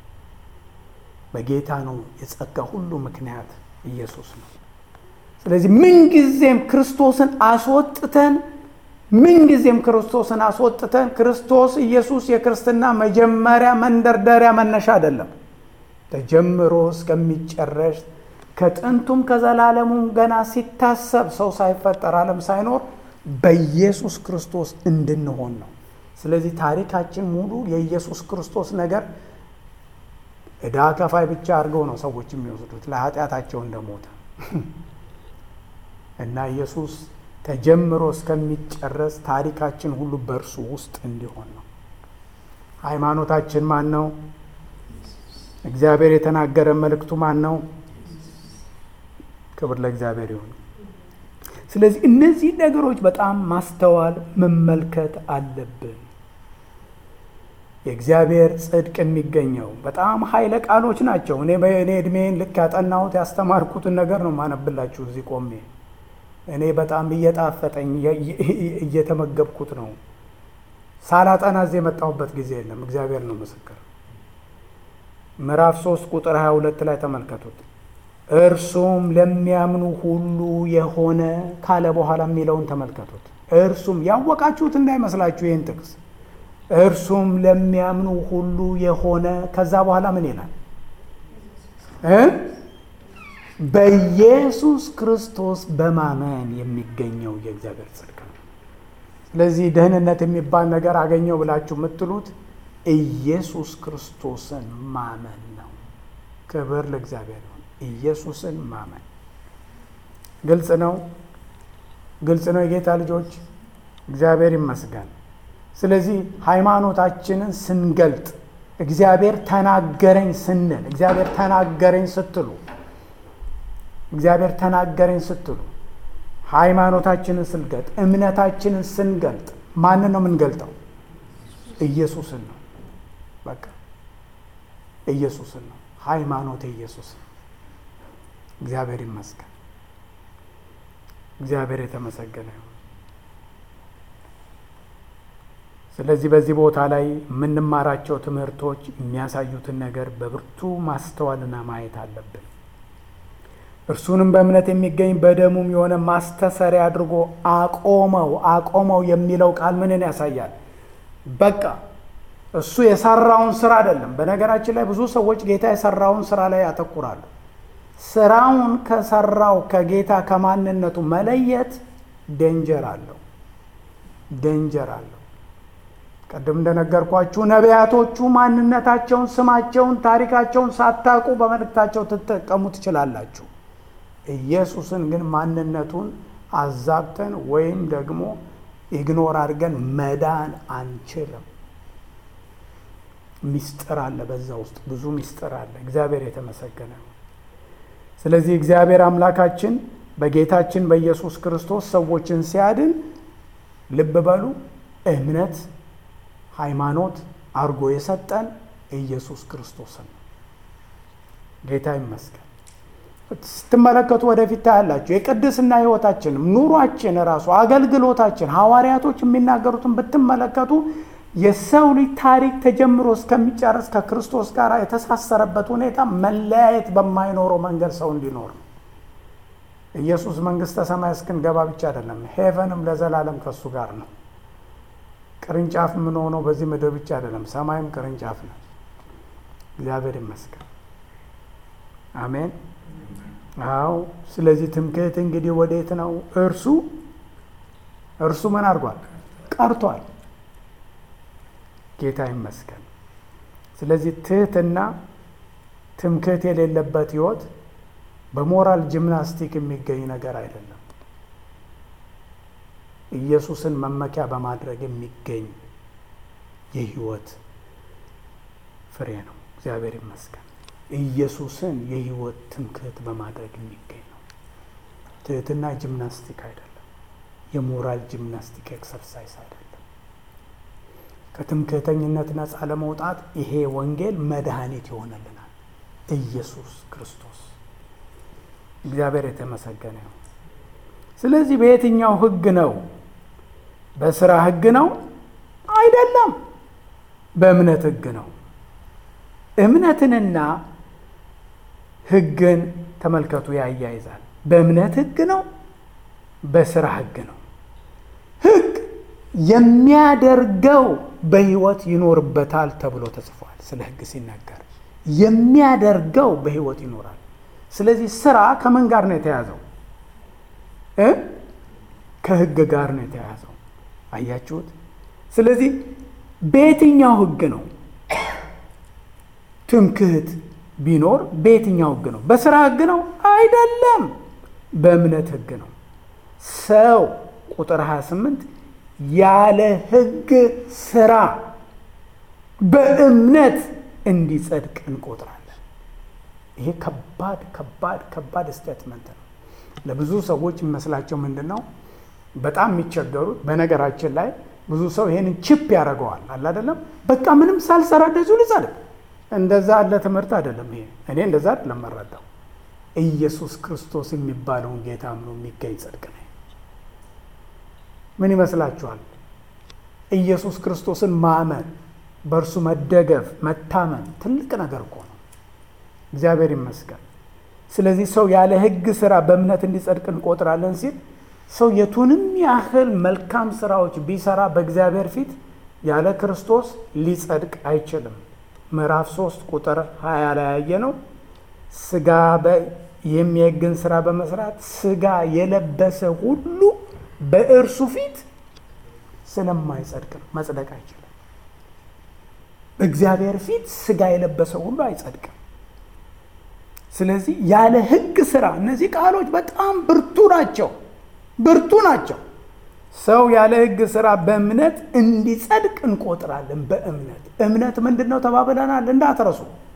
በጌታ ነው። የጸጋ ሁሉ ምክንያት ኢየሱስ ነው። ስለዚህ ምንጊዜም ክርስቶስን አስወጥተን ምንጊዜም ክርስቶስን አስወጥተን ክርስቶስ ኢየሱስ የክርስትና መጀመሪያ መንደርደሪያ መነሻ አይደለም። ተጀምሮ እስከሚጨረስ ከጥንቱም ከዘላለሙም ገና ሲታሰብ ሰው ሳይፈጠር ዓለም ሳይኖር በኢየሱስ ክርስቶስ እንድንሆን ነው። ስለዚህ ታሪካችን ሙሉ የኢየሱስ ክርስቶስ ነገር ዕዳ ከፋይ ብቻ አድርገው ነው ሰዎች የሚወስዱት ለኃጢአታቸው እንደሞተ እና ኢየሱስ ተጀምሮ እስከሚጨረስ ታሪካችን ሁሉ በእርሱ ውስጥ እንዲሆን ነው። ሃይማኖታችን ማን ነው? እግዚአብሔር የተናገረ መልእክቱ ማን ነው? ክብር ለእግዚአብሔር ይሁን። ስለዚህ እነዚህ ነገሮች በጣም ማስተዋል መመልከት አለብን። የእግዚአብሔር ጽድቅ የሚገኘው በጣም ኃይለ ቃሎች ናቸው። እኔ በእኔ እድሜን ልክ ያጠናሁት ያስተማርኩትን ነገር ነው ማነብላችሁ እዚህ ቆሜ። እኔ በጣም እየጣፈጠኝ እየተመገብኩት ነው። ሳላጠና እዚህ የመጣሁበት ጊዜ የለም። እግዚአብሔር ነው ምስክር። ምዕራፍ ሶስት ቁጥር ሀያ ሁለት ላይ ተመልከቱት። እርሱም ለሚያምኑ ሁሉ የሆነ ካለ በኋላ የሚለውን ተመልከቱት። እርሱም ያወቃችሁት እንዳይመስላችሁ ይህን ጥቅስ እርሱም ለሚያምኑ ሁሉ የሆነ ከዛ በኋላ ምን ይላል እ በኢየሱስ ክርስቶስ በማመን የሚገኘው የእግዚአብሔር ጽድቅ ነው። ስለዚህ ደህንነት የሚባል ነገር አገኘው ብላችሁ የምትሉት ኢየሱስ ክርስቶስን ማመን ነው። ክብር ለእግዚአብሔር ነው። ኢየሱስን ማመን ግልጽ ነው። ግልጽ ነው የጌታ ልጆች፣ እግዚአብሔር ይመስገን። ስለዚህ ሃይማኖታችንን ስንገልጥ እግዚአብሔር ተናገረኝ ስንል እግዚአብሔር ተናገረኝ ስትሉ እግዚአብሔር ተናገረኝ ስትሉ ሃይማኖታችንን ስንገልጥ እምነታችንን ስንገልጥ ማንን ነው የምንገልጠው? ኢየሱስን ነው። በቃ ኢየሱስን ነው። ሃይማኖት ኢየሱስ ነው። እግዚአብሔር ይመስገን። እግዚአብሔር የተመሰገነ ይሁን። ስለዚህ በዚህ ቦታ ላይ የምንማራቸው ትምህርቶች የሚያሳዩትን ነገር በብርቱ ማስተዋልና ማየት አለብን። እርሱንም በእምነት የሚገኝ በደሙም የሆነ ማስተሰሪያ አድርጎ አቆመው። አቆመው የሚለው ቃል ምንን ያሳያል? በቃ እሱ የሰራውን ስራ አይደለም። በነገራችን ላይ ብዙ ሰዎች ጌታ የሰራውን ስራ ላይ ያተኩራሉ። ስራውን ከሰራው ከጌታ ከማንነቱ መለየት ዴንጀር አለው፣ ዴንጀር አለው። ቀደም እንደነገርኳችሁ ነቢያቶቹ ማንነታቸውን፣ ስማቸውን፣ ታሪካቸውን ሳታውቁ በመልእክታቸው ትጠቀሙ ትችላላችሁ። ኢየሱስን ግን ማንነቱን አዛብተን ወይም ደግሞ ኢግኖር አድርገን መዳን አንችልም። ሚስጥር አለ፣ በዛ ውስጥ ብዙ ሚስጥር አለ። እግዚአብሔር የተመሰገነ ነው። ስለዚህ እግዚአብሔር አምላካችን በጌታችን በኢየሱስ ክርስቶስ ሰዎችን ሲያድን ልብ በሉ፣ እምነት ሃይማኖት አርጎ የሰጠን ኢየሱስ ክርስቶስን ነው። ጌታ ይመስገን። ስትመለከቱ ወደፊት ታያላችሁ። የቅድስና ህይወታችንም ኑሯችን ራሱ አገልግሎታችን ሐዋርያቶች የሚናገሩትን ብትመለከቱ የሰው ልጅ ታሪክ ተጀምሮ እስከሚጨርስ ከክርስቶስ ጋር የተሳሰረበት ሁኔታ መለያየት በማይኖረው መንገድ ሰው እንዲኖር ነው። ኢየሱስ መንግስተ ሰማይ እስክንገባ ብቻ አይደለም፣ ሄቨንም ለዘላለም ከሱ ጋር ነው። ቅርንጫፍ ምን ሆኖ በዚህ ምድር ብቻ አይደለም፣ ሰማይም ቅርንጫፍ ነው። እግዚአብሔር ይመስገን። አሜን። አዎ። ስለዚህ ትምክህት እንግዲህ ወዴት ነው? እርሱ እርሱ ምን አድርጓል? ቀርቷል። ጌታ ይመስገን። ስለዚህ ትህትና ትምክህት የሌለበት ህይወት በሞራል ጂምናስቲክ የሚገኝ ነገር አይደለም። ኢየሱስን መመኪያ በማድረግ የሚገኝ የህይወት ፍሬ ነው። እግዚአብሔር ይመስገን። ኢየሱስን የህይወት ትምክህት በማድረግ የሚገኝ ነው። ትህትና ጂምናስቲክ አይደለም። የሞራል ጂምናስቲክ ኤክሰርሳይዝ አይደለም። ከትምክህተኝነት ነፃ ለመውጣት ይሄ ወንጌል መድኃኒት ይሆነልናል። ኢየሱስ ክርስቶስ እግዚአብሔር የተመሰገነ ነው። ስለዚህ በየትኛው ህግ ነው? በስራ ህግ ነው? አይደለም። በእምነት ህግ ነው። እምነትንና ህግን ተመልከቱ፣ ያያይዛል። በእምነት ህግ ነው፣ በስራ ህግ ነው። ህግ የሚያደርገው በህይወት ይኖርበታል ተብሎ ተጽፏል። ስለ ህግ ሲናገር የሚያደርገው በህይወት ይኖራል። ስለዚህ ስራ ከምን ጋር ነው የተያዘው? እ ከህግ ጋር ነው የተያዘው። አያችሁት? ስለዚህ በየትኛው ህግ ነው ትምክህት ቢኖር? በየትኛው ህግ ነው? በስራ ህግ ነው? አይደለም። በእምነት ህግ ነው። ሰው ቁጥር ሀያ ስምንት ያለ ህግ ስራ በእምነት እንዲጸድቅ እንቆጥራለን። ይሄ ከባድ ከባድ ከባድ ስቴትመንት ነው። ለብዙ ሰዎች የሚመስላቸው ምንድን ነው? በጣም የሚቸገሩት በነገራችን ላይ ብዙ ሰው ይሄንን ቺፕ ያደርገዋል። አለ አይደለም፣ በቃ ምንም ሳልሰራ እንደዚሁ ልጸድቅ። እንደዛ አለ ትምህርት አይደለም ይሄ። እኔ እንደዛ አይደለም መረዳው። ኢየሱስ ክርስቶስ የሚባለውን ጌታ አምኖ የሚገኝ ጽድቅ ነው። ምን ይመስላችኋል? ኢየሱስ ክርስቶስን ማመን፣ በእርሱ መደገፍ፣ መታመን ትልቅ ነገር እኮ ነው። እግዚአብሔር ይመስገን። ስለዚህ ሰው ያለ ሕግ ስራ በእምነት እንዲጸድቅ እንቆጥራለን ሲል ሰው የቱንም ያህል መልካም ስራዎች ቢሰራ በእግዚአብሔር ፊት ያለ ክርስቶስ ሊጸድቅ አይችልም። ምዕራፍ ሶስት ቁጥር ሀያ ላይ ያየ ነው። ስጋ የሚያግን ስራ በመስራት ስጋ የለበሰ ሁሉ በእርሱ ፊት ስለማይጸድቅ መጽደቅ አይችልም። በእግዚአብሔር ፊት ስጋ የለበሰ ሁሉ አይጸድቅም። ስለዚህ ያለ ሕግ ስራ፣ እነዚህ ቃሎች በጣም ብርቱ ናቸው፣ ብርቱ ናቸው። ሰው ያለ ሕግ ስራ በእምነት እንዲጸድቅ እንቆጥራለን። በእምነት እምነት ምንድን ነው ተባብለናል፣ እንዳትረሱ።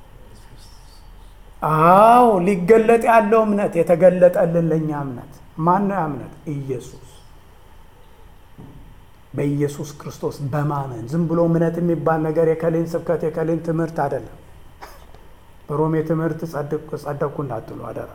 አዎ ሊገለጥ ያለው እምነት፣ የተገለጠልን ለኛ እምነት። ማን ነው እምነት? ኢየሱስ። በኢየሱስ ክርስቶስ በማመን ዝም ብሎ እምነት የሚባል ነገር የከሌን ስብከት የከሌን ትምህርት አይደለም። በሮሜ ትምህርት ጸደቅኩ እንዳትሉ አደራ።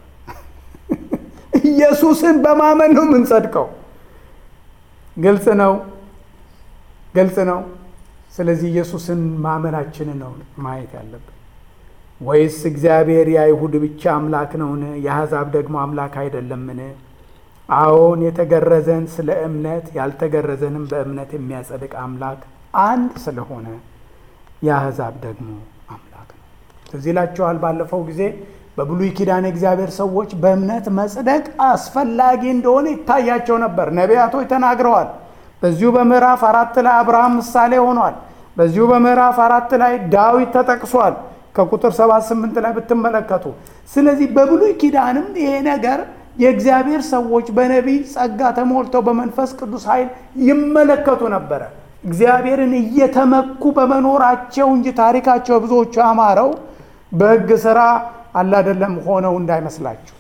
ኢየሱስን በማመን ነው የምንጸድቀው። ግልጽ ነው፣ ግልጽ ነው። ስለዚህ ኢየሱስን ማመናችንን ነው ማየት ያለብን። ወይስ እግዚአብሔር የአይሁድ ብቻ አምላክ ነውን? የአሕዛብ ደግሞ አምላክ አይደለምን? አዎን፣ የተገረዘን ስለ እምነት ያልተገረዘንም በእምነት የሚያጸድቅ አምላክ አንድ ስለሆነ የአሕዛብ ደግሞ አምላክ ነው። ስለዚህ ይላቸዋል። ባለፈው ጊዜ በብሉይ ኪዳን የእግዚአብሔር ሰዎች በእምነት መጽደቅ አስፈላጊ እንደሆነ ይታያቸው ነበር። ነቢያቶች ተናግረዋል። በዚሁ በምዕራፍ አራት ላይ አብርሃም ምሳሌ ሆኗል። በዚሁ በምዕራፍ አራት ላይ ዳዊት ተጠቅሷል፣ ከቁጥር ሰባት ስምንት ላይ ብትመለከቱ። ስለዚህ በብሉይ ኪዳንም ይሄ ነገር የእግዚአብሔር ሰዎች በነቢይ ጸጋ ተሞልተው በመንፈስ ቅዱስ ኃይል ይመለከቱ ነበረ። እግዚአብሔርን እየተመኩ በመኖራቸው እንጂ ታሪካቸው ብዙዎቹ ያማረው በሕግ ሥራ አላደለም ሆነው እንዳይመስላችሁ።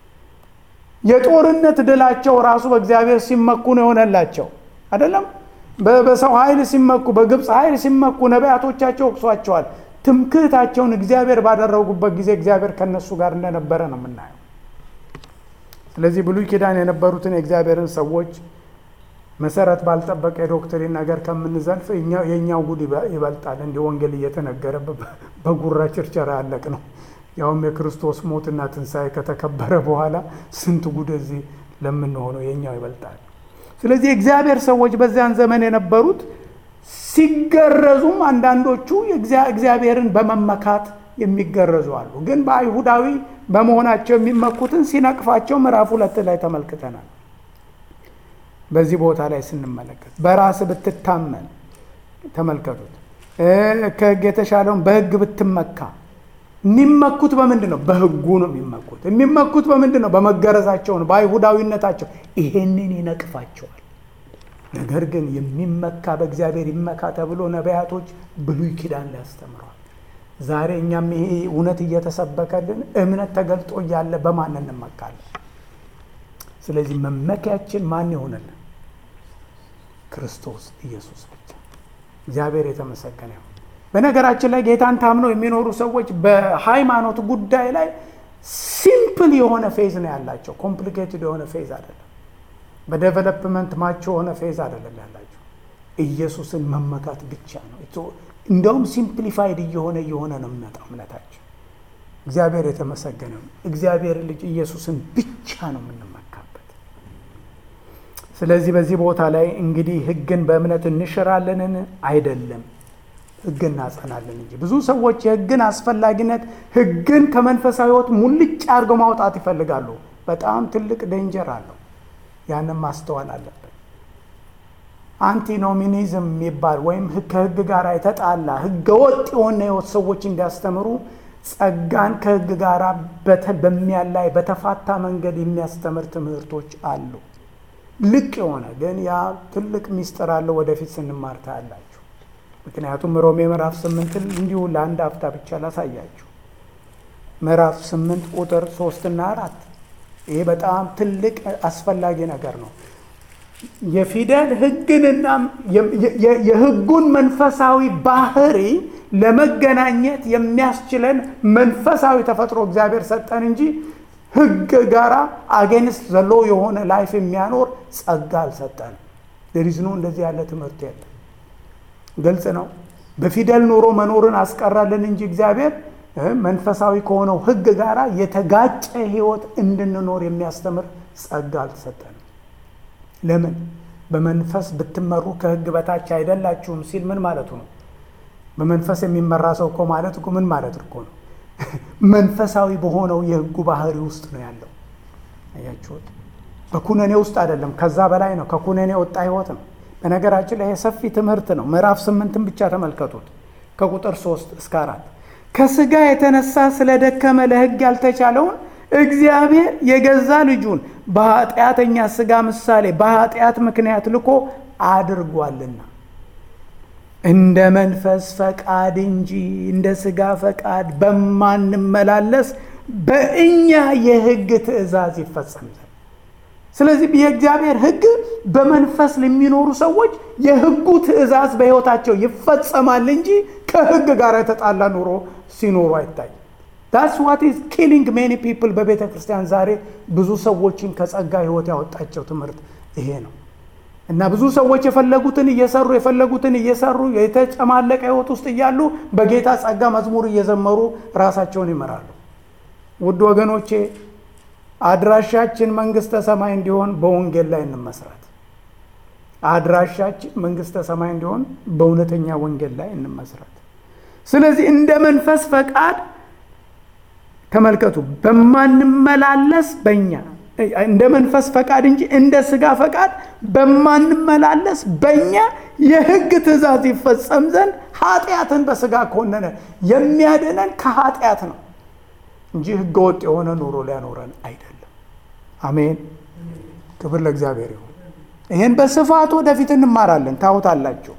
የጦርነት ድላቸው ራሱ በእግዚአብሔር ሲመኩ ነው የሆነላቸው አይደለም። በሰው ኃይል ሲመኩ፣ በግብፅ ኃይል ሲመኩ ነቢያቶቻቸው ወቅሷቸዋል። ትምክህታቸውን እግዚአብሔር ባደረጉበት ጊዜ እግዚአብሔር ከነሱ ጋር እንደነበረ ነው የምናየው። ስለዚህ ብሉይ ኪዳን የነበሩትን የእግዚአብሔርን ሰዎች መሰረት ባልጠበቀ የዶክትሪን ነገር ከምንዘልፍ የእኛው ጉድ ይበልጣል። እንዲህ ወንጌል እየተነገረ በጉራ ችርቸራ ያለቅ ነው። ያውም የክርስቶስ ሞትና ትንሣኤ ከተከበረ በኋላ ስንት ጉድ እዚህ ለምንሆነው የኛው ይበልጣል። ስለዚህ የእግዚአብሔር ሰዎች በዚያን ዘመን የነበሩት ሲገረዙም አንዳንዶቹ እግዚአብሔርን በመመካት የሚገረዙ አሉ። ግን በአይሁዳዊ በመሆናቸው የሚመኩትን ሲነቅፋቸው ምዕራፍ ሁለት ላይ ተመልክተናል። በዚህ ቦታ ላይ ስንመለከት በራስ ብትታመን ተመልከቱት፣ ከሕግ የተሻለውን በሕግ ብትመካ። የሚመኩት በምንድን ነው? በሕጉ ነው የሚመኩት። የሚመኩት በምንድን ነው? በመገረዛቸው ነው፣ በአይሁዳዊነታቸው። ይሄንን ይነቅፋቸዋል። ነገር ግን የሚመካ በእግዚአብሔር ይመካ ተብሎ ነቢያቶች ብሉይ ኪዳን ላይ አስተምረዋል። ዛሬ እኛም ይሄ እውነት እየተሰበከልን እምነት ተገልጦ እያለ በማን እንመካለን? ስለዚህ መመኪያችን ማን ይሆነልን? ክርስቶስ ኢየሱስ ብቻ። እግዚአብሔር የተመሰገነ ይሁን። በነገራችን ላይ ጌታን ታምነው የሚኖሩ ሰዎች በሃይማኖት ጉዳይ ላይ ሲምፕል የሆነ ፌዝ ነው ያላቸው። ኮምፕሊኬትድ የሆነ ፌዝ አይደለም። በዴቨሎፕመንት ማቸው የሆነ ፌዝ አይደለም ያላቸው። ኢየሱስን መመካት ብቻ ነው። እንደውም ሲምፕሊፋይድ እየሆነ እየሆነ ነው የሚመጣው እምነታቸው። እግዚአብሔር የተመሰገነ ይሁን። እግዚአብሔር ልጅ ኢየሱስን ብቻ ነው የምንመካበት። ስለዚህ በዚህ ቦታ ላይ እንግዲህ ሕግን በእምነት እንሽራለንን? አይደለም፣ ሕግን እናጸናለን እንጂ። ብዙ ሰዎች የሕግን አስፈላጊነት ሕግን ከመንፈሳዊ ሕይወት ሙልጭ አድርገው ማውጣት ይፈልጋሉ። በጣም ትልቅ ዴንጀር አለው። ያንን ማስተዋል አለበት። አንቲኖሚኒዝም የሚባል ወይም ከሕግ ጋር የተጣላ ሕገ ወጥ የሆነ ሕይወት ሰዎች እንዲያስተምሩ ጸጋን ከሕግ ጋር በሚያላይ በተፋታ መንገድ የሚያስተምር ትምህርቶች አሉ። ልቅ የሆነ ግን ያ ትልቅ ሚስጥር አለው። ወደፊት ስንማር ታያላችሁ። ምክንያቱም ሮሜ ምዕራፍ ስምንትን እንዲሁ ለአንድ አፍታ ብቻ ላሳያችሁ። ምዕራፍ ስምንት ቁጥር ሶስትና አራት ይሄ በጣም ትልቅ አስፈላጊ ነገር ነው። የፊደል ሕግንና የሕጉን መንፈሳዊ ባህሪ ለመገናኘት የሚያስችለን መንፈሳዊ ተፈጥሮ እግዚአብሔር ሰጠን እንጂ ሕግ ጋራ አጌንስት ዘሎ የሆነ ላይፍ የሚያኖር ጸጋ አልሰጠንም። ደሪዝኖ እንደዚህ ያለ ትምህርት የለም። ግልጽ ነው። በፊደል ኑሮ መኖርን አስቀራልን እንጂ እግዚአብሔር መንፈሳዊ ከሆነው ሕግ ጋር የተጋጨ ሕይወት እንድንኖር የሚያስተምር ጸጋ አልተሰጠንም። ለምን? በመንፈስ ብትመሩ ከሕግ በታች አይደላችሁም ሲል ምን ማለቱ ነው? በመንፈስ የሚመራ ሰው እኮ ማለት እኮ ምን ማለት እኮ ነው? መንፈሳዊ በሆነው የሕጉ ባህሪ ውስጥ ነው ያለው። አያችሁት? በኩነኔ ውስጥ አይደለም፣ ከዛ በላይ ነው። ከኩነኔ ወጣ ሕይወት ነው። በነገራችን ላይ ሰፊ ትምህርት ነው። ምዕራፍ ስምንትን ብቻ ተመልከቱት ከቁጥር ሶስት እስከ አራት ከሥጋ የተነሳ ስለደከመ ለሕግ ያልተቻለውን እግዚአብሔር የገዛ ልጁን በኃጢአተኛ ሥጋ ምሳሌ በኃጢአት ምክንያት ልኮ አድርጓልና እንደ መንፈስ ፈቃድ እንጂ እንደ ሥጋ ፈቃድ በማንመላለስ በእኛ የሕግ ትእዛዝ ይፈጸም ዘንድ። ስለዚህ የእግዚአብሔር ሕግ በመንፈስ ለሚኖሩ ሰዎች የሕጉ ትእዛዝ በሕይወታቸው ይፈጸማል እንጂ ከሕግ ጋር የተጣላ ኑሮ ሲኖሩ አይታይም። that's what is killing many people በቤተ ክርስቲያን ዛሬ ብዙ ሰዎችን ከጸጋ ሕይወት ያወጣቸው ትምህርት ይሄ ነው። እና ብዙ ሰዎች የፈለጉትን እየሰሩ የፈለጉትን እየሰሩ የተጨማለቀ ሕይወት ውስጥ እያሉ በጌታ ጸጋ መዝሙር እየዘመሩ ራሳቸውን ይመራሉ። ውድ ወገኖቼ አድራሻችን መንግስተ ሰማይ እንዲሆን በወንጌል ላይ እንመስራት። አድራሻችን መንግስተ ሰማይ እንዲሆን በእውነተኛ ወንጌል ላይ እንመስራት። ስለዚህ እንደ መንፈስ ፈቃድ ተመልከቱ፣ በማንመላለስ በእኛ እንደ መንፈስ ፈቃድ እንጂ እንደ ሥጋ ፈቃድ በማንመላለስ በእኛ የሕግ ትእዛዝ ይፈጸም ዘንድ ኃጢአትን በሥጋ ኮነነ። የሚያድነን ከኃጢአት ነው እንጂ ሕገ ወጥ የሆነ ኑሮ ሊያኖረን አይደለም። አሜን፣ ክብር ለእግዚአብሔር ይሁን። ይህን በስፋት ወደፊት እንማራለን፣ ታውታላችሁ።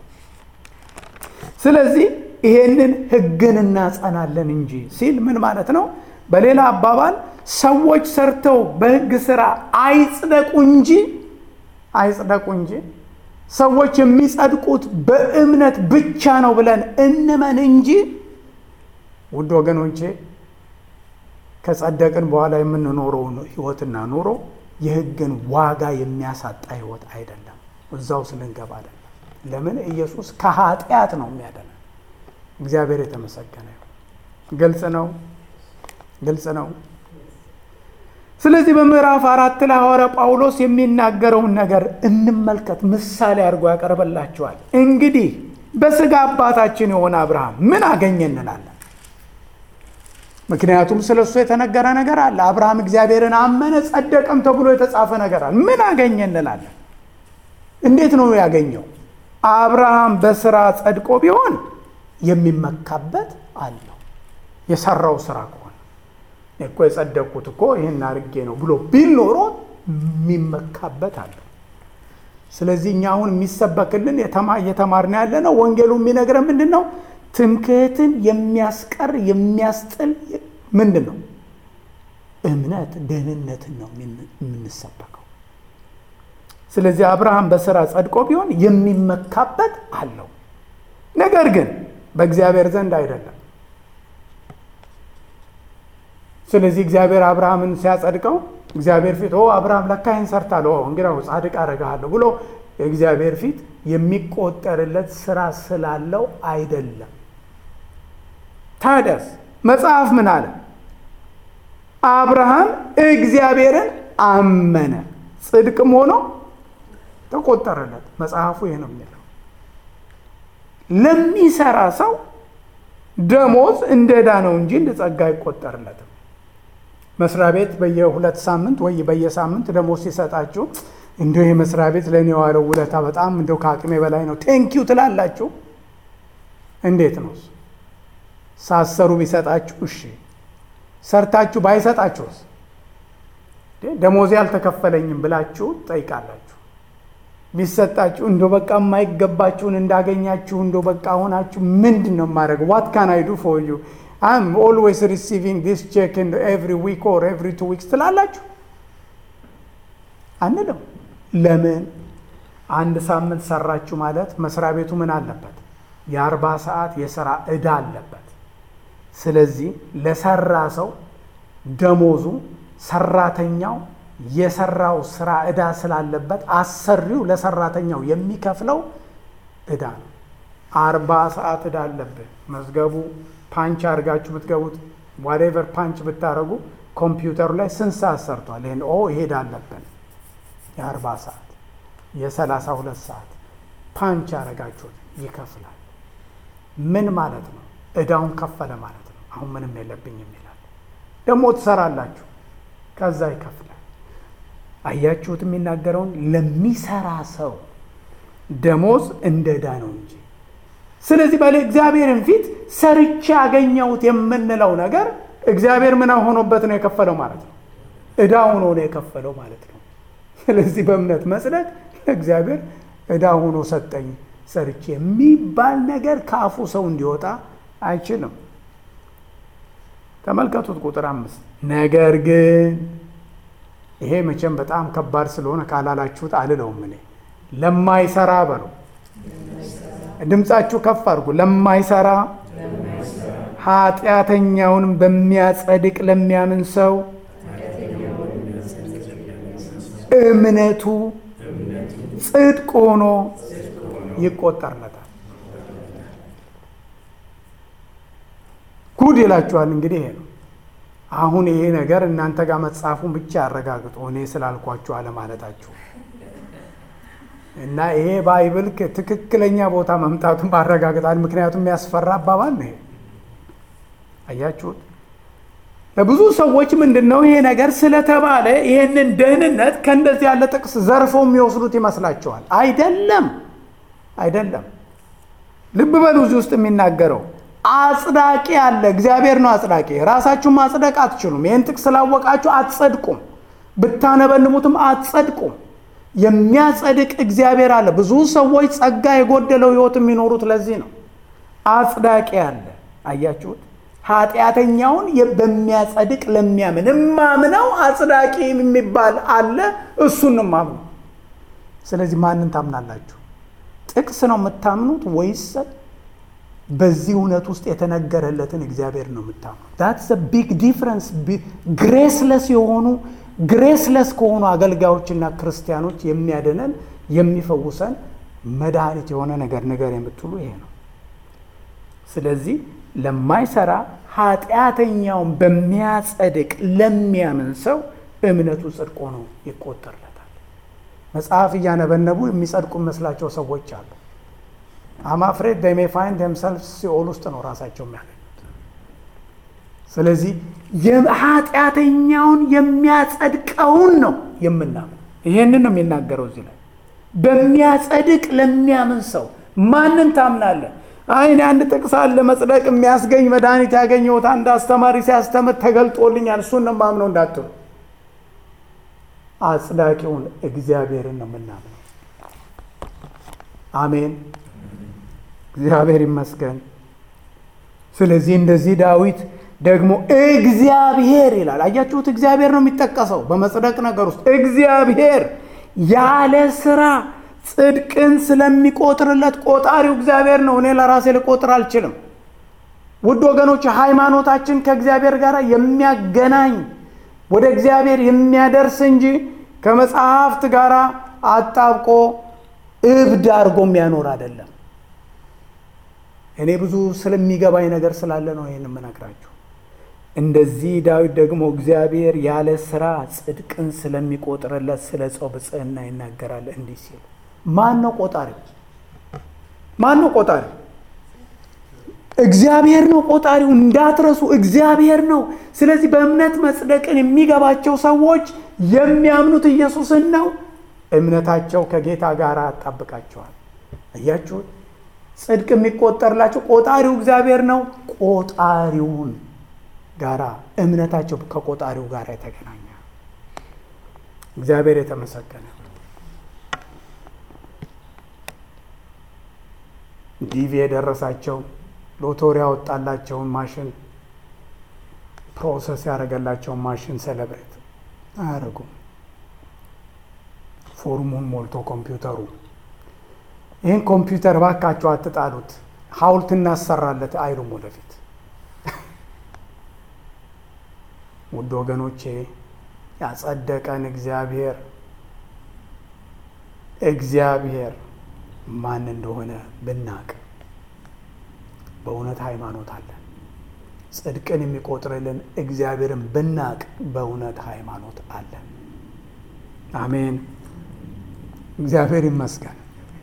ስለዚህ ይሄንን ሕግን እናጸናለን እንጂ ሲል ምን ማለት ነው? በሌላ አባባል ሰዎች ሰርተው በሕግ ሥራ አይጽደቁ እንጂ አይጽደቁ እንጂ ሰዎች የሚጸድቁት በእምነት ብቻ ነው ብለን እንመን እንጂ ውድ ወገኖቼ ከጸደቅን በኋላ የምንኖረው ሕይወትና ኑሮ የሕግን ዋጋ የሚያሳጣ ሕይወት አይደለም። እዛው ስንገባ አይደለም። ለምን? ኢየሱስ ከኃጢአት ነው የሚያደነን። እግዚአብሔር የተመሰገነ ይሁን። ግልጽ ነው፣ ግልጽ ነው። ስለዚህ በምዕራፍ አራት ላይ ሐዋርያ ጳውሎስ የሚናገረውን ነገር እንመልከት። ምሳሌ አድርጎ ያቀርበላቸዋል። እንግዲህ በሥጋ አባታችን የሆነ አብርሃም ምን አገኘ እንላለን? ምክንያቱም ስለ እሱ የተነገረ ነገር አለ። አብርሃም እግዚአብሔርን አመነ ጸደቀም ተብሎ የተጻፈ ነገር አለ። ምን አገኘ እንላለን? እንዴት ነው ያገኘው? አብርሃም በሥራ ጸድቆ ቢሆን የሚመካበት አለው። የሰራው ስራ ከሆነ እኮ የጸደቅኩት እኮ ይህን አድርጌ ነው ብሎ ቢል ኖሮ የሚመካበት አለው። ስለዚህ እኛ አሁን የሚሰበክልን እየተማርን ያለ ነው። ወንጌሉ የሚነግረን ምንድን ነው? ትምክህትን የሚያስቀር የሚያስጥል ምንድን ነው? እምነት፣ ደህንነትን ነው የምንሰበከው። ስለዚህ አብርሃም በሥራ ጸድቆ ቢሆን የሚመካበት አለው። ነገር ግን በእግዚአብሔር ዘንድ አይደለም። ስለዚህ እግዚአብሔር አብርሃምን ሲያጸድቀው እግዚአብሔር ፊት ኦ አብርሃም ለካ ይህን ሰርታለሁ እንግዲያው ጻድቅ አደርግሃለሁ ብሎ እግዚአብሔር ፊት የሚቆጠርለት ስራ ስላለው አይደለም። ታዲያስ መጽሐፍ ምን አለ? አብርሃም እግዚአብሔርን አመነ ጽድቅም ሆኖ ተቆጠረለት። መጽሐፉ ይሄ ነው የሚለው። ለሚሰራ ሰው ደሞዝ እንደ ዕዳ ነው እንጂ እንደ ጸጋ አይቆጠርለትም። መስሪያ ቤት በየሁለት ሳምንት ወይ በየሳምንት ደሞዝ ሲሰጣችሁ እንደው ይሄ መስሪያ ቤት ለኔ የዋለው ውለታ በጣም እንደው ከአቅሜ በላይ ነው ቴንኪው ትላላችሁ። እንዴት ነው ሳሰሩ ቢሰጣችሁ? እሺ ሰርታችሁ ባይሰጣችሁስ? ደሞዝ ያልተከፈለኝም ብላችሁ ጠይቃላችሁ። ቢሰጣችሁ እንደው በቃ የማይገባችሁን እንዳገኛችሁ እንደው በቃ ሆናችሁ ምንድን ነው ማድረግ? what can I do for you? I'm always receiving this check in every week or every two weeks ትላላችሁ አንልም። ለምን? አንድ ሳምንት ሰራችሁ ማለት መስሪያ ቤቱ ምን አለበት? የአርባ ሰዓት የሥራ ዕዳ አለበት። ስለዚህ ለሰራ ሰው ደሞዙ ሰራተኛው የሰራው ስራ ዕዳ ስላለበት አሰሪው ለሰራተኛው የሚከፍለው ዕዳ ነው። አርባ ሰዓት ዕዳ አለብህ። መዝገቡ ፓንች አድርጋችሁ ብትገቡት ዋትኤቨር ፓንች ብታደርጉ ኮምፒውተሩ ላይ ስንት ሰዓት ሰርቷል? ይሄን ኦ ይሄድ አለብን የአርባ ሰዓት የሰላሳ ሁለት ሰዓት ፓንች ያደረጋችሁት ይከፍላል። ምን ማለት ነው? እዳውን ከፈለ ማለት ነው። አሁን ምንም የለብኝም ይላል። ደግሞ ትሰራላችሁ፣ ከዛ ይከፍላል። አያችሁት? የሚናገረውን ለሚሰራ ሰው ደሞዝ እንደ ዕዳ ነው እንጂ። ስለዚህ ባለ እግዚአብሔርን ፊት ሰርቼ ያገኘሁት የምንለው ነገር እግዚአብሔር ምን ሆኖበት ነው የከፈለው ማለት ነው? ዕዳ ሆኖ ነው የከፈለው ማለት ነው። ስለዚህ በእምነት መጽደቅ እግዚአብሔር ዕዳ ሆኖ ሰጠኝ ሰርቼ የሚባል ነገር ከአፉ ሰው እንዲወጣ አይችልም። ተመልከቱት ቁጥር አምስት ነገር ግን ይሄ መቼም በጣም ከባድ ስለሆነ ካላላችሁት አልለውም እኔ ለማይሰራ በሉ። ድምፃችሁ ከፍ አድርጉ። ለማይሰራ ኃጢአተኛውን በሚያጸድቅ ለሚያምን ሰው እምነቱ ጽድቅ ሆኖ ይቆጠርለታል። ጉድ ይላችኋል። እንግዲህ ይሄ ነው። አሁን ይሄ ነገር እናንተ ጋር መጽሐፉን ብቻ ያረጋግጡ፣ እኔ ስላልኳችሁ አለማለታችሁ እና ይሄ ባይብል ትክክለኛ ቦታ መምጣቱን ማረጋግጣል። ምክንያቱም የሚያስፈራ አባባል ነው ይሄ። አያችሁት? ለብዙ ሰዎች ምንድን ነው ይሄ ነገር ስለተባለ ይህንን ደህንነት ከእንደዚህ ያለ ጥቅስ ዘርፈው የሚወስዱት ይመስላቸዋል። አይደለም፣ አይደለም። ልብ በሉ። እዚህ ውስጥ የሚናገረው አጽዳቂ አለ። እግዚአብሔር ነው አጽዳቂ። ራሳችሁን ማጽደቅ አትችሉም። ይህን ጥቅስ ስላወቃችሁ አትጸድቁም። ብታነበንቡትም አትጸድቁም። የሚያጸድቅ እግዚአብሔር አለ። ብዙ ሰዎች ጸጋ የጎደለው ህይወት የሚኖሩት ለዚህ ነው። አጽዳቂ አለ። አያችሁት? ኃጢአተኛውን በሚያጸድቅ ለሚያምን እማምነው አጽዳቂ የሚባል አለ። እሱን ማምነው። ስለዚህ ማንን ታምናላችሁ? ጥቅስ ነው የምታምኑት ወይስ በዚህ እውነት ውስጥ የተነገረለትን እግዚአብሔር ነው የምታምኑት? that's a big difference። ግሬስለስ የሆኑ ግሬስለስ ከሆኑ አገልጋዮችና ክርስቲያኖች የሚያድነን የሚፈውሰን መድኃኒት የሆነ ነገር ነገር የምትሉ ይሄ ነው። ስለዚህ ለማይሰራ ኃጢአተኛውን በሚያጸድቅ ለሚያምን ሰው እምነቱ ጽድቅ ሆኖ ይቆጠርለታል። መጽሐፍ እያነበነቡ የሚጸድቁ መስላቸው ሰዎች አሉ። I'm afraid they may find themselves ሲኦል ውስጥ ነው ራሳቸው የሚያገኙት። ስለዚህ የኃጢአተኛውን የሚያጸድቀውን ነው የምናምን። ይሄንን ነው የሚናገረው እዚህ ላይ። በሚያጸድቅ ለሚያምን ሰው ማንን ታምናለህ? አይኔ አንድ ጥቅስ አለ መጽደቅ የሚያስገኝ መድኃኒት ያገኘሁት አንድ አስተማሪ ሲያስተምር ተገልጦልኛል እሱን ነው የማምነው እንዳትሉ። አጽዳቂውን እግዚአብሔርን ነው የምናምነው። አሜን፣ እግዚአብሔር ይመስገን። ስለዚህ እንደዚህ ዳዊት ደግሞ እግዚአብሔር ይላል። አያችሁት? እግዚአብሔር ነው የሚጠቀሰው በመጽደቅ ነገር ውስጥ። እግዚአብሔር ያለ ስራ ጽድቅን ስለሚቆጥርለት ቆጣሪው እግዚአብሔር ነው። እኔ ለራሴ ልቆጥር አልችልም። ውድ ወገኖች፣ ሃይማኖታችን ከእግዚአብሔር ጋር የሚያገናኝ ወደ እግዚአብሔር የሚያደርስ እንጂ ከመጽሐፍት ጋር አጣብቆ እብድ አድርጎ የሚያኖር አይደለም። እኔ ብዙ ስለሚገባኝ ነገር ስላለ ነው ይህን የምነግራችሁ። እንደዚህ ዳዊት ደግሞ እግዚአብሔር ያለ ስራ ጽድቅን ስለሚቆጥርለት ስለ ሰው ብጽዕና ይናገራል እንዲህ ሲል። ማን ነው ቆጣሪው? ማን ነው ቆጣሪው? እግዚአብሔር ነው ቆጣሪው። እንዳትረሱ፣ እግዚአብሔር ነው። ስለዚህ በእምነት መጽደቅን የሚገባቸው ሰዎች የሚያምኑት ኢየሱስን ነው። እምነታቸው ከጌታ ጋር ያጣብቃቸዋል። አያችሁት? ጽድቅ የሚቆጠርላቸው ቆጣሪው እግዚአብሔር ነው። ቆጣሪውን ጋራ እምነታቸው ከቆጣሪው ጋር የተገናኘ። እግዚአብሔር የተመሰገነ። ዲቪ የደረሳቸው ሎተሪ ያወጣላቸውን ማሽን ፕሮሰስ ያደረገላቸውን ማሽን ሴሌብሬት አያደርጉም። ፎርሙን ሞልቶ ኮምፒውተሩ ይህን ኮምፒውተር ባካቸው አትጣሉት፣ ሐውልት እናሰራለት አይሉም ወደፊት። ውድ ወገኖቼ፣ ያጸደቀን እግዚአብሔር እግዚአብሔር ማን እንደሆነ ብናቅ በእውነት ሃይማኖት አለን። ጽድቅን የሚቆጥርልን እግዚአብሔርን ብናቅ በእውነት ሃይማኖት አለን። አሜን። እግዚአብሔር ይመስገን።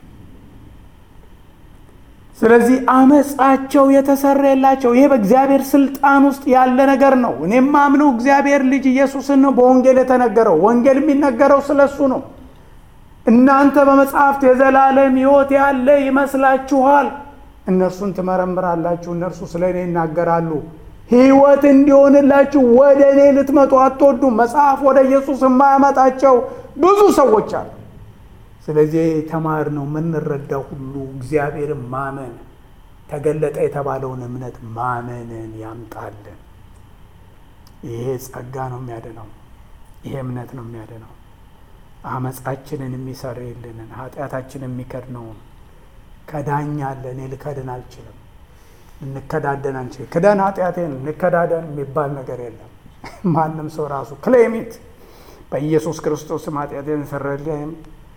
ስለዚህ አመፃቸው የተሰረየላቸው ይሄ በእግዚአብሔር ስልጣን ውስጥ ያለ ነገር ነው። እኔም ማምነው እግዚአብሔር ልጅ ኢየሱስን ነው በወንጌል የተነገረው። ወንጌል የሚነገረው ስለሱ ነው። እናንተ በመጽሐፍት የዘላለም ሕይወት ያለ ይመስላችኋል፣ እነርሱን ትመረምራላችሁ፣ እነርሱ ስለ እኔ ይናገራሉ። ሕይወት እንዲሆንላችሁ ወደ እኔ ልትመጡ አትወዱም። መጽሐፍ ወደ ኢየሱስ የማያመጣቸው ብዙ ሰዎች አሉ። ስለዚህ የተማርነው የምንረዳው ሁሉ እግዚአብሔርን ማመን ተገለጠ የተባለውን እምነት ማመንን ያምጣልን። ይሄ ጸጋ ነው የሚያድነው። ይሄ እምነት ነው የሚያድነው። አመፃችንን የሚሰርይልንን ኃጢአታችንን የሚከድነውን ከዳኛ አለ። እኔ ልከድን አልችልም። እንከዳደን አንችልም። ክደን ኃጢአቴን እንከዳደን የሚባል ነገር የለም። ማንም ሰው ራሱ ክሌሚት በኢየሱስ ክርስቶስም ኃጢአቴን ሰረልኝ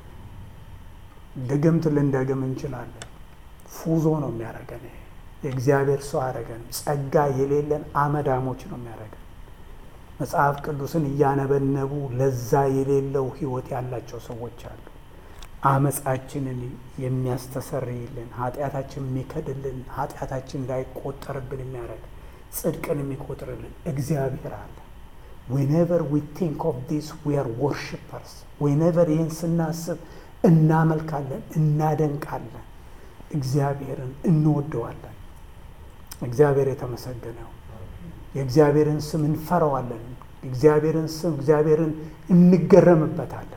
ድግምት ልንደግም እንችላለን። ፉዞ ነው የሚያደርገን። የእግዚአብሔር ሰው አደረገን። ጸጋ የሌለን አመዳሞች ነው የሚያደርገን። መጽሐፍ ቅዱስን እያነበነቡ ለዛ የሌለው ሕይወት ያላቸው ሰዎች አሉ። አመፃችንን የሚያስተሰርይልን ኃጢአታችን የሚከድልን ኃጢአታችን እንዳይቆጠርብን የሚያደርግ ጽድቅን የሚቆጥርልን እግዚአብሔር አለ። whenever we think of this we are worshippers. whenever ይህን ስናስብ እናመልካለን፣ እናደንቃለን፣ እግዚአብሔርን እንወደዋለን። እግዚአብሔር የተመሰገነው። የእግዚአብሔርን ስም እንፈራዋለን። እግዚአብሔርን ስም እግዚአብሔርን እንገረምበታለን።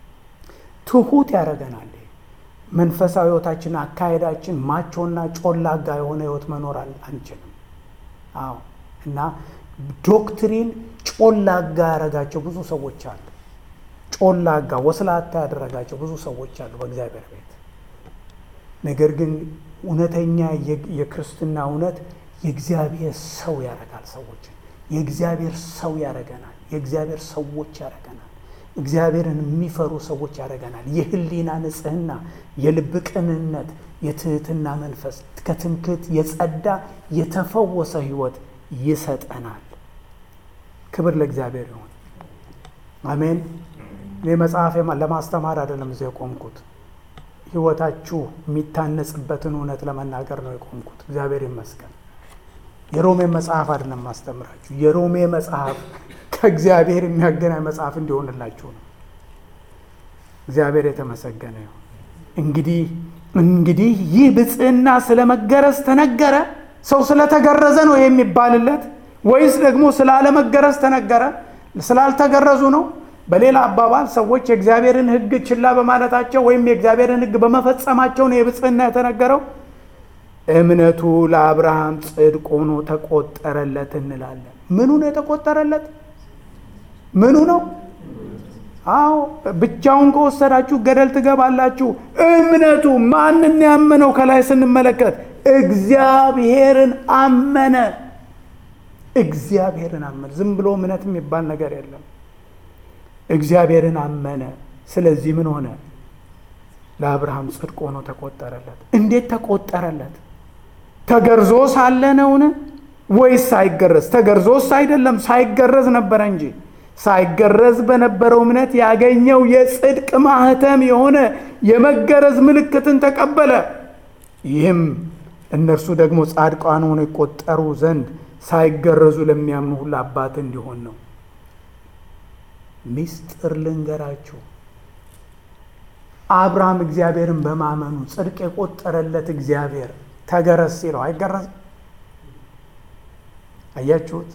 ትሁት ያደርገናል። መንፈሳዊ ሕይወታችን አካሄዳችን ማቾና ጮላጋ የሆነ ሕይወት መኖር አንችልም። አዎ እና ዶክትሪን ጮላጋ ያደረጋቸው ብዙ ሰዎች አሉ። ጮላጋ ወስላታ ያደረጋቸው ብዙ ሰዎች አሉ በእግዚአብሔር ቤት። ነገር ግን እውነተኛ የክርስትና እውነት የእግዚአብሔር ሰው ያደርጋል። ሰዎችን የእግዚአብሔር ሰው ያደርገናል። የእግዚአብሔር ሰዎች ያደርገናል። እግዚአብሔርን የሚፈሩ ሰዎች ያደርገናል። የህሊና ንጽህና፣ የልብ ቅንነት፣ የትህትና መንፈስ፣ ከትምክህት የጸዳ የተፈወሰ ህይወት ይሰጠናል። ክብር ለእግዚአብሔር ይሁን። አሜን። እኔ መጽሐፍ ለማስተማር አይደለም እዚህ የቆምኩት፣ ህይወታችሁ የሚታነጽበትን እውነት ለመናገር ነው የቆምኩት። እግዚአብሔር ይመስገን። የሮሜ መጽሐፍ አይደለም ማስተምራችሁ። የሮሜ መጽሐፍ ከእግዚአብሔር የሚያገናኝ መጽሐፍ እንዲሆንላችሁ ነው። እግዚአብሔር የተመሰገነ ይሁን። እንግዲህ እንግዲህ ይህ ብጽዕና ስለመገረዝ ተነገረ? ሰው ስለተገረዘ ነው የሚባልለት ወይስ ደግሞ ስላለመገረዝ ተነገረ? ስላልተገረዙ ነው? በሌላ አባባል ሰዎች የእግዚአብሔርን ሕግ ችላ በማለታቸው ወይም የእግዚአብሔርን ሕግ በመፈጸማቸው ነው የብጽዕና የተነገረው። እምነቱ ለአብርሃም ጽድቅ ሆኖ ተቆጠረለት እንላለን። ምኑ ነው የተቆጠረለት? ምኑ ነው? አዎ ብቻውን ከወሰዳችሁ ገደል ትገባላችሁ። እምነቱ ማንን ያመነው? ከላይ ስንመለከት እግዚአብሔርን አመነ። እግዚአብሔርን አመነ። ዝም ብሎ እምነት የሚባል ነገር የለም። እግዚአብሔርን አመነ። ስለዚህ ምን ሆነ? ለአብርሃም ጽድቅ ሆኖ ተቆጠረለት። እንዴት ተቆጠረለት? ተገርዞ ሳለ ነውን ወይስ ሳይገረዝ? ተገርዞስ አይደለም፣ ሳይገረዝ ነበረ እንጂ። ሳይገረዝ በነበረው እምነት ያገኘው የጽድቅ ማህተም የሆነ የመገረዝ ምልክትን ተቀበለ። ይህም እነርሱ ደግሞ ጻድቃን ሆነው ይቆጠሩ ዘንድ ሳይገረዙ ለሚያምኑ ሁሉ አባት እንዲሆን ነው። ሚስጥር ልንገራችሁ። አብርሃም እግዚአብሔርን በማመኑ ጽድቅ የቆጠረለት እግዚአብሔር ተገረዝ ሲለው አይገረዝም። አያችሁት?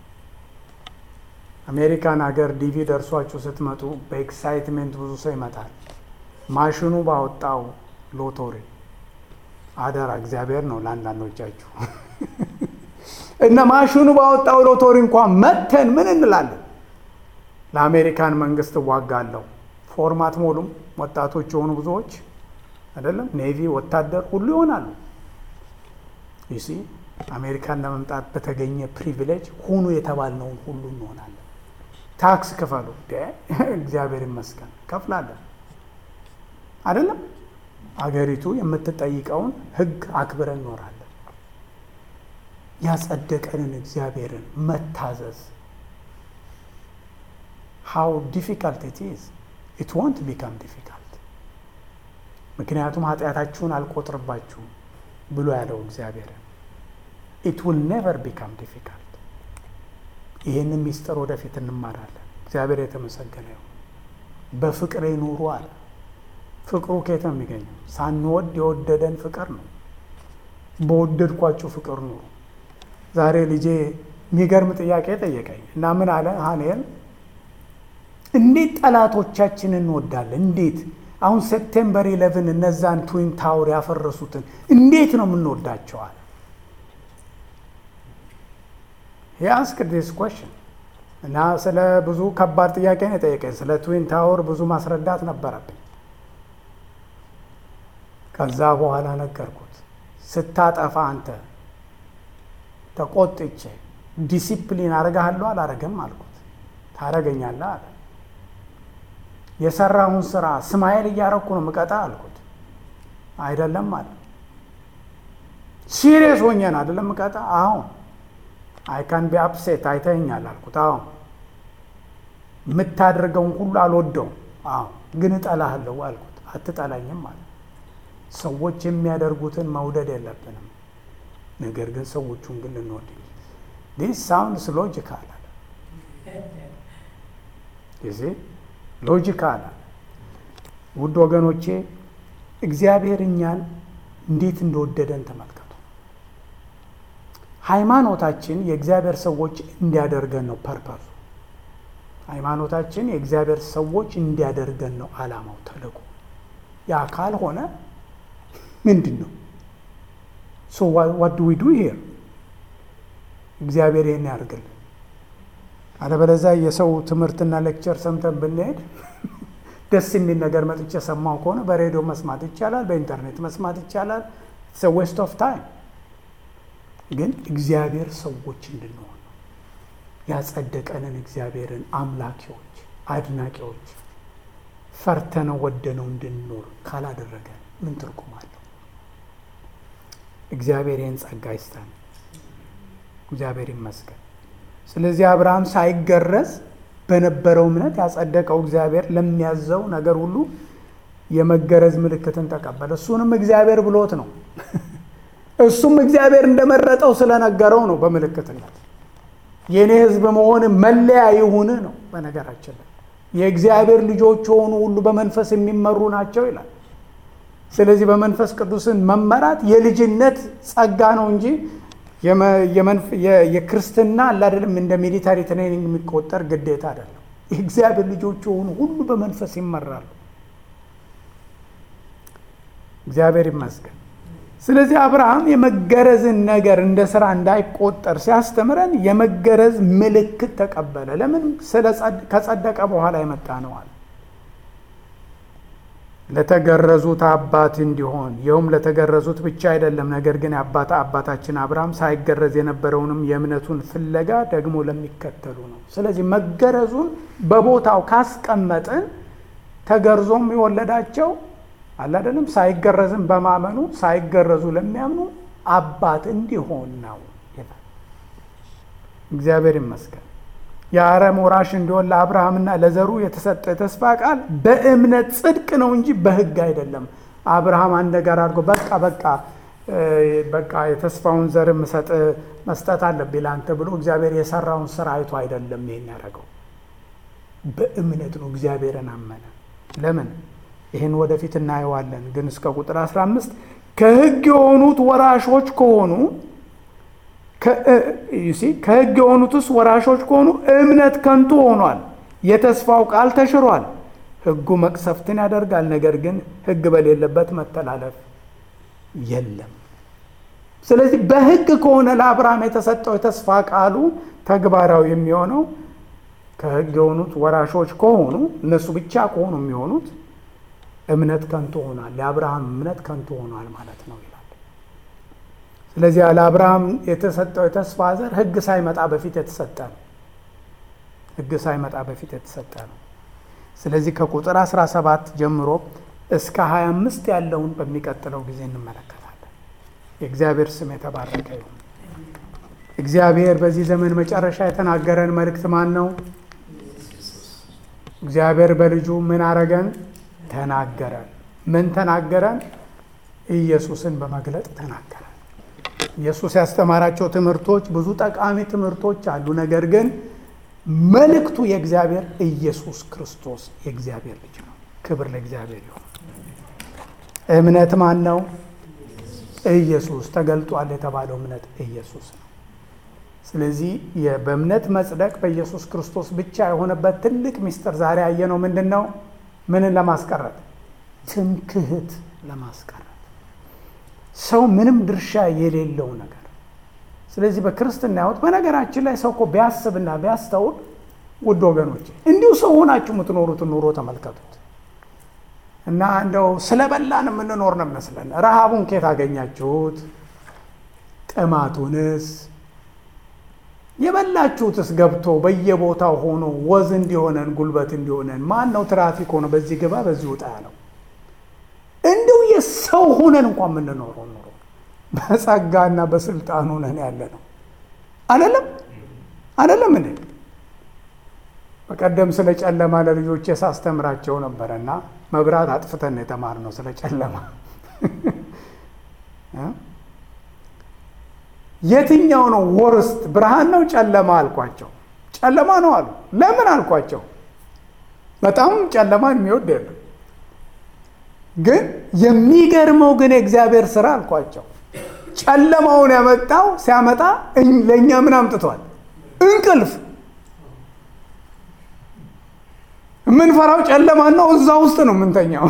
አሜሪካን ሀገር ዲቪ ደርሷችሁ ስትመጡ በኤክሳይትሜንት ብዙ ሰው ይመጣል። ማሽኑ ባወጣው ሎቶሪ አደራ እግዚአብሔር ነው ለአንዳንዶቻችሁ እና ማሽኑ ባወጣው ሎቶሪ እንኳን መተን ምን እንላለን? ለአሜሪካን መንግስት እዋጋለሁ። ፎርማት ሞሉም ወጣቶች የሆኑ ብዙዎች አይደለም፣ ኔቪ ወታደር ሁሉ ይሆናሉ። ይሲ አሜሪካን ለመምጣት በተገኘ ፕሪቪሌጅ ሁኑ የተባልነውን ሁሉ እንሆናለን። ታክስ ክፈሉ። እግዚአብሔር ይመስገን ከፍላለን አይደለም። አገሪቱ የምትጠይቀውን ህግ አክብረን እንኖራለን። ያጸደቀንን እግዚአብሔርን መታዘዝ how difficult it is. It won't become difficult. ምክንያቱም ኃጢአታችሁን አልቆጥርባችሁም ብሎ ያለው እግዚአብሔርን it will never become difficult. ይህንን ሚስጥር ወደፊት እንማራለን። እግዚአብሔር የተመሰገነ ይሁን። በፍቅሬ ኑሩ አለ። ፍቅሩ ከየት ነው የሚገኘው? ሳንወድ የወደደን ፍቅር ነው። በወደድኳችሁ ፍቅር ኑሩ። ዛሬ ልጄ የሚገርም ጥያቄ ጠየቀኝ እና ምን አለ? ሀኔል እንዴት ጠላቶቻችንን እንወዳለን? እንዴት አሁን ሴፕቴምበር ኢሌቨን እነዛን ትዊን ታወር ያፈረሱትን እንዴት ነው የምንወዳቸው አለ። he asked this question እና ስለ ብዙ ከባድ ጥያቄ ነው የጠየቀኝ። ስለ ትዊን ታወር ብዙ ማስረዳት ነበረብኝ። ከዛ በኋላ ነገርኩት። ስታጠፋ አንተ ተቆጥቼ ዲሲፕሊን አረጋለሁ አላረገም አልኩት። ታረገኛለህ አለ። የሰራውን ስራ ስማይል እያረኩ ነው ምቀጣ አልኩት። አይደለም አለ። ሲሪየስ ሆኜን አይደለም ምቀጣ? አዎ። አይ ካን ቢ አፕሴት አይተኛል አልኩት። አዎ። የምታደርገውን ሁሉ አልወደውም። አዎ፣ ግን እጠላሃለሁ አልኩት። አትጠላኝም አለ። ሰዎች የሚያደርጉትን መውደድ የለብንም፣ ነገር ግን ሰዎቹን ግን ልንወድ። this sounds logical አለ። ይሄ ሎጂካል። ውድ ወገኖቼ እግዚአብሔር እኛን እንዴት እንደወደደን ተመልከቱ። ሃይማኖታችን የእግዚአብሔር ሰዎች እንዲያደርገን ነው ፐርፐሱ። ሃይማኖታችን የእግዚአብሔር ሰዎች እንዲያደርገን ነው ዓላማው፣ ተልእኮ። ያ ካልሆነ ምንድን ነው? so what, what do we do here? እግዚአብሔር ይሄን ያርግልን። አለበለዚያ የሰው ትምህርትና ሌክቸር ሰምተን ብንሄድ ደስ የሚል ነገር መጥቼ ሰማው ከሆነ በሬዲዮ መስማት ይቻላል፣ በኢንተርኔት መስማት ይቻላል። it's a waste of time። ግን እግዚአብሔር ሰዎች እንድንሆን ያጸደቀንን እግዚአብሔርን አምላኪዎች፣ አድናቂዎች፣ ፈርተነው ወደነው እንድንኖር ካላደረገን ምን ትርጉም አለው? እግዚአብሔር ይህን ጸጋ ይስጠን። እግዚአብሔር ይመስገን። ስለዚህ አብርሃም ሳይገረዝ በነበረው እምነት ያጸደቀው እግዚአብሔር ለሚያዘው ነገር ሁሉ የመገረዝ ምልክትን ተቀበለ። እሱንም እግዚአብሔር ብሎት ነው። እሱም እግዚአብሔር እንደመረጠው ስለነገረው ነው በምልክትነት። የኔ ሕዝብ መሆን መለያ ይሁን ነው። በነገራችን ላይ የእግዚአብሔር ልጆች የሆኑ ሁሉ በመንፈስ የሚመሩ ናቸው ይላል። ስለዚህ በመንፈስ ቅዱስን መመራት የልጅነት ጸጋ ነው እንጂ የክርስትና አይደለም፣ እንደ ሚሊታሪ ትሬኒንግ የሚቆጠር ግዴታ አይደለም። የእግዚአብሔር ልጆች የሆኑ ሁሉ በመንፈስ ይመራሉ። እግዚአብሔር ይመስገን። ስለዚህ አብርሃም የመገረዝን ነገር እንደ ስራ እንዳይቆጠር ሲያስተምረን የመገረዝ ምልክት ተቀበለ። ለምን? ከጸደቀ በኋላ የመጣ ነው አለ። ለተገረዙት አባት እንዲሆን፣ ይኸውም ለተገረዙት ብቻ አይደለም፣ ነገር ግን አባታ አባታችን አብርሃም ሳይገረዝ የነበረውንም የእምነቱን ፍለጋ ደግሞ ለሚከተሉ ነው። ስለዚህ መገረዙን በቦታው ካስቀመጥን ተገርዞም የወለዳቸው አለ አይደለም፣ ሳይገረዝም በማመኑ ሳይገረዙ ለሚያምኑ አባት እንዲሆን ነው ይላል። እግዚአብሔር ይመስገን። የአረም ወራሽ እንዲሆን ለአብርሃምና ለዘሩ የተሰጠ የተስፋ ቃል በእምነት ጽድቅ ነው እንጂ በሕግ አይደለም። አብርሃም አንድ ነገር አድርጎ በቃ በቃ በቃ የተስፋውን ዘር መስጠት መስጠት አለብኝ ላንተ ብሎ እግዚአብሔር የሰራውን ስራ አይቶ አይደለም ይሄን ያደረገው። በእምነት ነው። እግዚአብሔርን አመነ። ለምን? ይህን ወደፊት እናየዋለን። ግን እስከ ቁጥር አስራ አምስት ከሕግ የሆኑት ወራሾች ከሆኑ ከሕግ የሆኑትስ ወራሾች ከሆኑ እምነት ከንቱ ሆኗል፣ የተስፋው ቃል ተሽሯል። ሕጉ መቅሰፍትን ያደርጋል፣ ነገር ግን ሕግ በሌለበት መተላለፍ የለም። ስለዚህ በሕግ ከሆነ ለአብርሃም የተሰጠው የተስፋ ቃሉ ተግባራዊ የሚሆነው ከሕግ የሆኑት ወራሾች ከሆኑ እነሱ ብቻ ከሆኑ የሚሆኑት እምነት ከንቱ ሆኗል። የአብርሃም እምነት ከንቱ ሆኗል ማለት ነው ይላል። ስለዚህ ለአብርሃም የተሰጠው የተስፋ ዘር ሕግ ሳይመጣ በፊት የተሰጠ ነው። ሕግ ሳይመጣ በፊት የተሰጠ ነው። ስለዚህ ከቁጥር አስራ ሰባት ጀምሮ እስከ ሀያ አምስት ያለውን በሚቀጥለው ጊዜ እንመለከታለን። የእግዚአብሔር ስም የተባረከ ይሁን። እግዚአብሔር በዚህ ዘመን መጨረሻ የተናገረን መልእክት ማን ነው? እግዚአብሔር በልጁ ምን አረገን? ተናገረን። ምን ተናገረን? ኢየሱስን በመግለጥ ተናገረን። ኢየሱስ ያስተማራቸው ትምህርቶች ብዙ ጠቃሚ ትምህርቶች አሉ። ነገር ግን መልእክቱ የእግዚአብሔር ኢየሱስ ክርስቶስ የእግዚአብሔር ልጅ ነው። ክብር ለእግዚአብሔር ይሁን። እምነት ማን ነው? ኢየሱስ። ተገልጧል የተባለው እምነት ኢየሱስ ነው። ስለዚህ በእምነት መጽደቅ በኢየሱስ ክርስቶስ ብቻ የሆነበት ትልቅ ምስጢር ዛሬ ያየነው ምንድን ነው? ምንን ለማስቀረት? ትምክህት ለማስቀረት፣ ሰው ምንም ድርሻ የሌለው ነገር። ስለዚህ በክርስትና ሕይወት በነገራችን ላይ ሰው እኮ ቢያስብና ቢያስተውል፣ ውድ ወገኖች እንዲሁ ሰው ሆናችሁ የምትኖሩትን ኑሮ ተመልከቱት እና እንደው ስለበላን የምንኖር ነው መስለን። ረሃቡን ከየት አገኛችሁት? ጥማቱንስ? የበላችሁትስ ገብቶ በየቦታው ሆኖ ወዝ እንዲሆነን ጉልበት እንዲሆነን ማን ነው ትራፊክ ሆኖ በዚህ ግባ በዚህ ውጣ ያለው? እንዲሁ የሰው ሆነን እንኳን የምንኖረው ኑሮ በጸጋና በስልጣን ሆነን ያለ ነው። አይደለም አይደለም እንዴ? በቀደም ስለ ጨለማ ለልጆቼ ሳስተምራቸው ነበረና መብራት አጥፍተን የተማርነው ስለ ጨለማ። የትኛው ነው ወርስት? ብርሃን ነው ጨለማ አልኳቸው። ጨለማ ነው አሉ። ለምን አልኳቸው። በጣም ጨለማን የሚወድ የለም። ግን የሚገርመው ግን የእግዚአብሔር ስራ አልኳቸው። ጨለማውን ያመጣው ሲያመጣ ለእኛ ምን አምጥቷል? እንቅልፍ። የምንፈራው ጨለማ ነው። እዛ ውስጥ ነው የምንተኛው።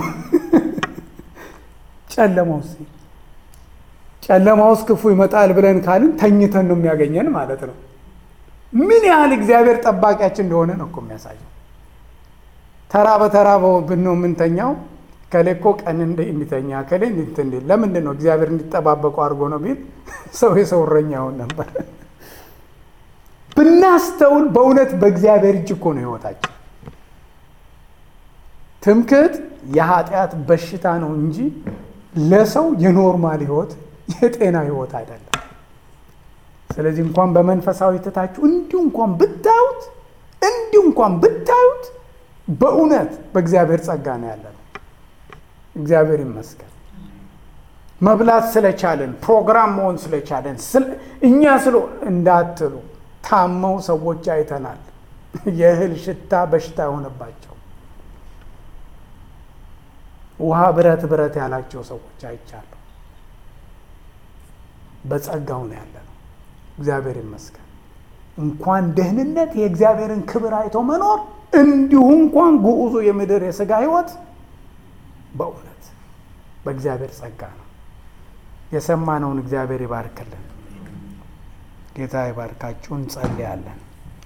ጨለማ ውስጥ ጨለማ ውስጥ ክፉ ይመጣል ብለን ካልን ተኝተን ነው የሚያገኘን ማለት ነው። ምን ያህል እግዚአብሔር ጠባቂያችን እንደሆነ ነው እኮ የሚያሳየው። ተራ በተራ ብነው የምንተኛው። ከሌ እኮ ቀን እንደ የሚተኛ ከሌ እንት እንደ ለምንድን ነው እግዚአብሔር እንዲጠባበቁ አድርጎ ነው ቢል ሰው የሰው እረኛ ይሆን ነበር። ብናስተውል በእውነት በእግዚአብሔር እጅ እኮ ነው ህይወታችን። ትምክህት የኃጢአት በሽታ ነው እንጂ ለሰው የኖርማል ህይወት የጤና ህይወት አይደለም። ስለዚህ እንኳን በመንፈሳዊ ትታችሁ እንዲሁ እንኳን ብታዩት እንዲሁ እንኳን ብታዩት በእውነት በእግዚአብሔር ጸጋ ነው ያለው። እግዚአብሔር ይመስገን። መብላት ስለቻለን ፕሮግራም መሆን ስለቻለን እኛ ስለ እንዳትሉ ታመው ሰዎች አይተናል። የእህል ሽታ በሽታ የሆነባቸው ውሃ ብረት ብረት ያላቸው ሰዎች አይቻሉ። በጸጋው ነው ያለነው። እግዚአብሔር ይመስገን። እንኳን ደህንነት የእግዚአብሔርን ክብር አይቶ መኖር እንዲሁ እንኳን ጉዑዙ የምድር የሥጋ ህይወት በእውነት በእግዚአብሔር ጸጋ ነው። የሰማነውን እግዚአብሔር ይባርክልን። ጌታ ይባርካችሁ። እንጸልያለን።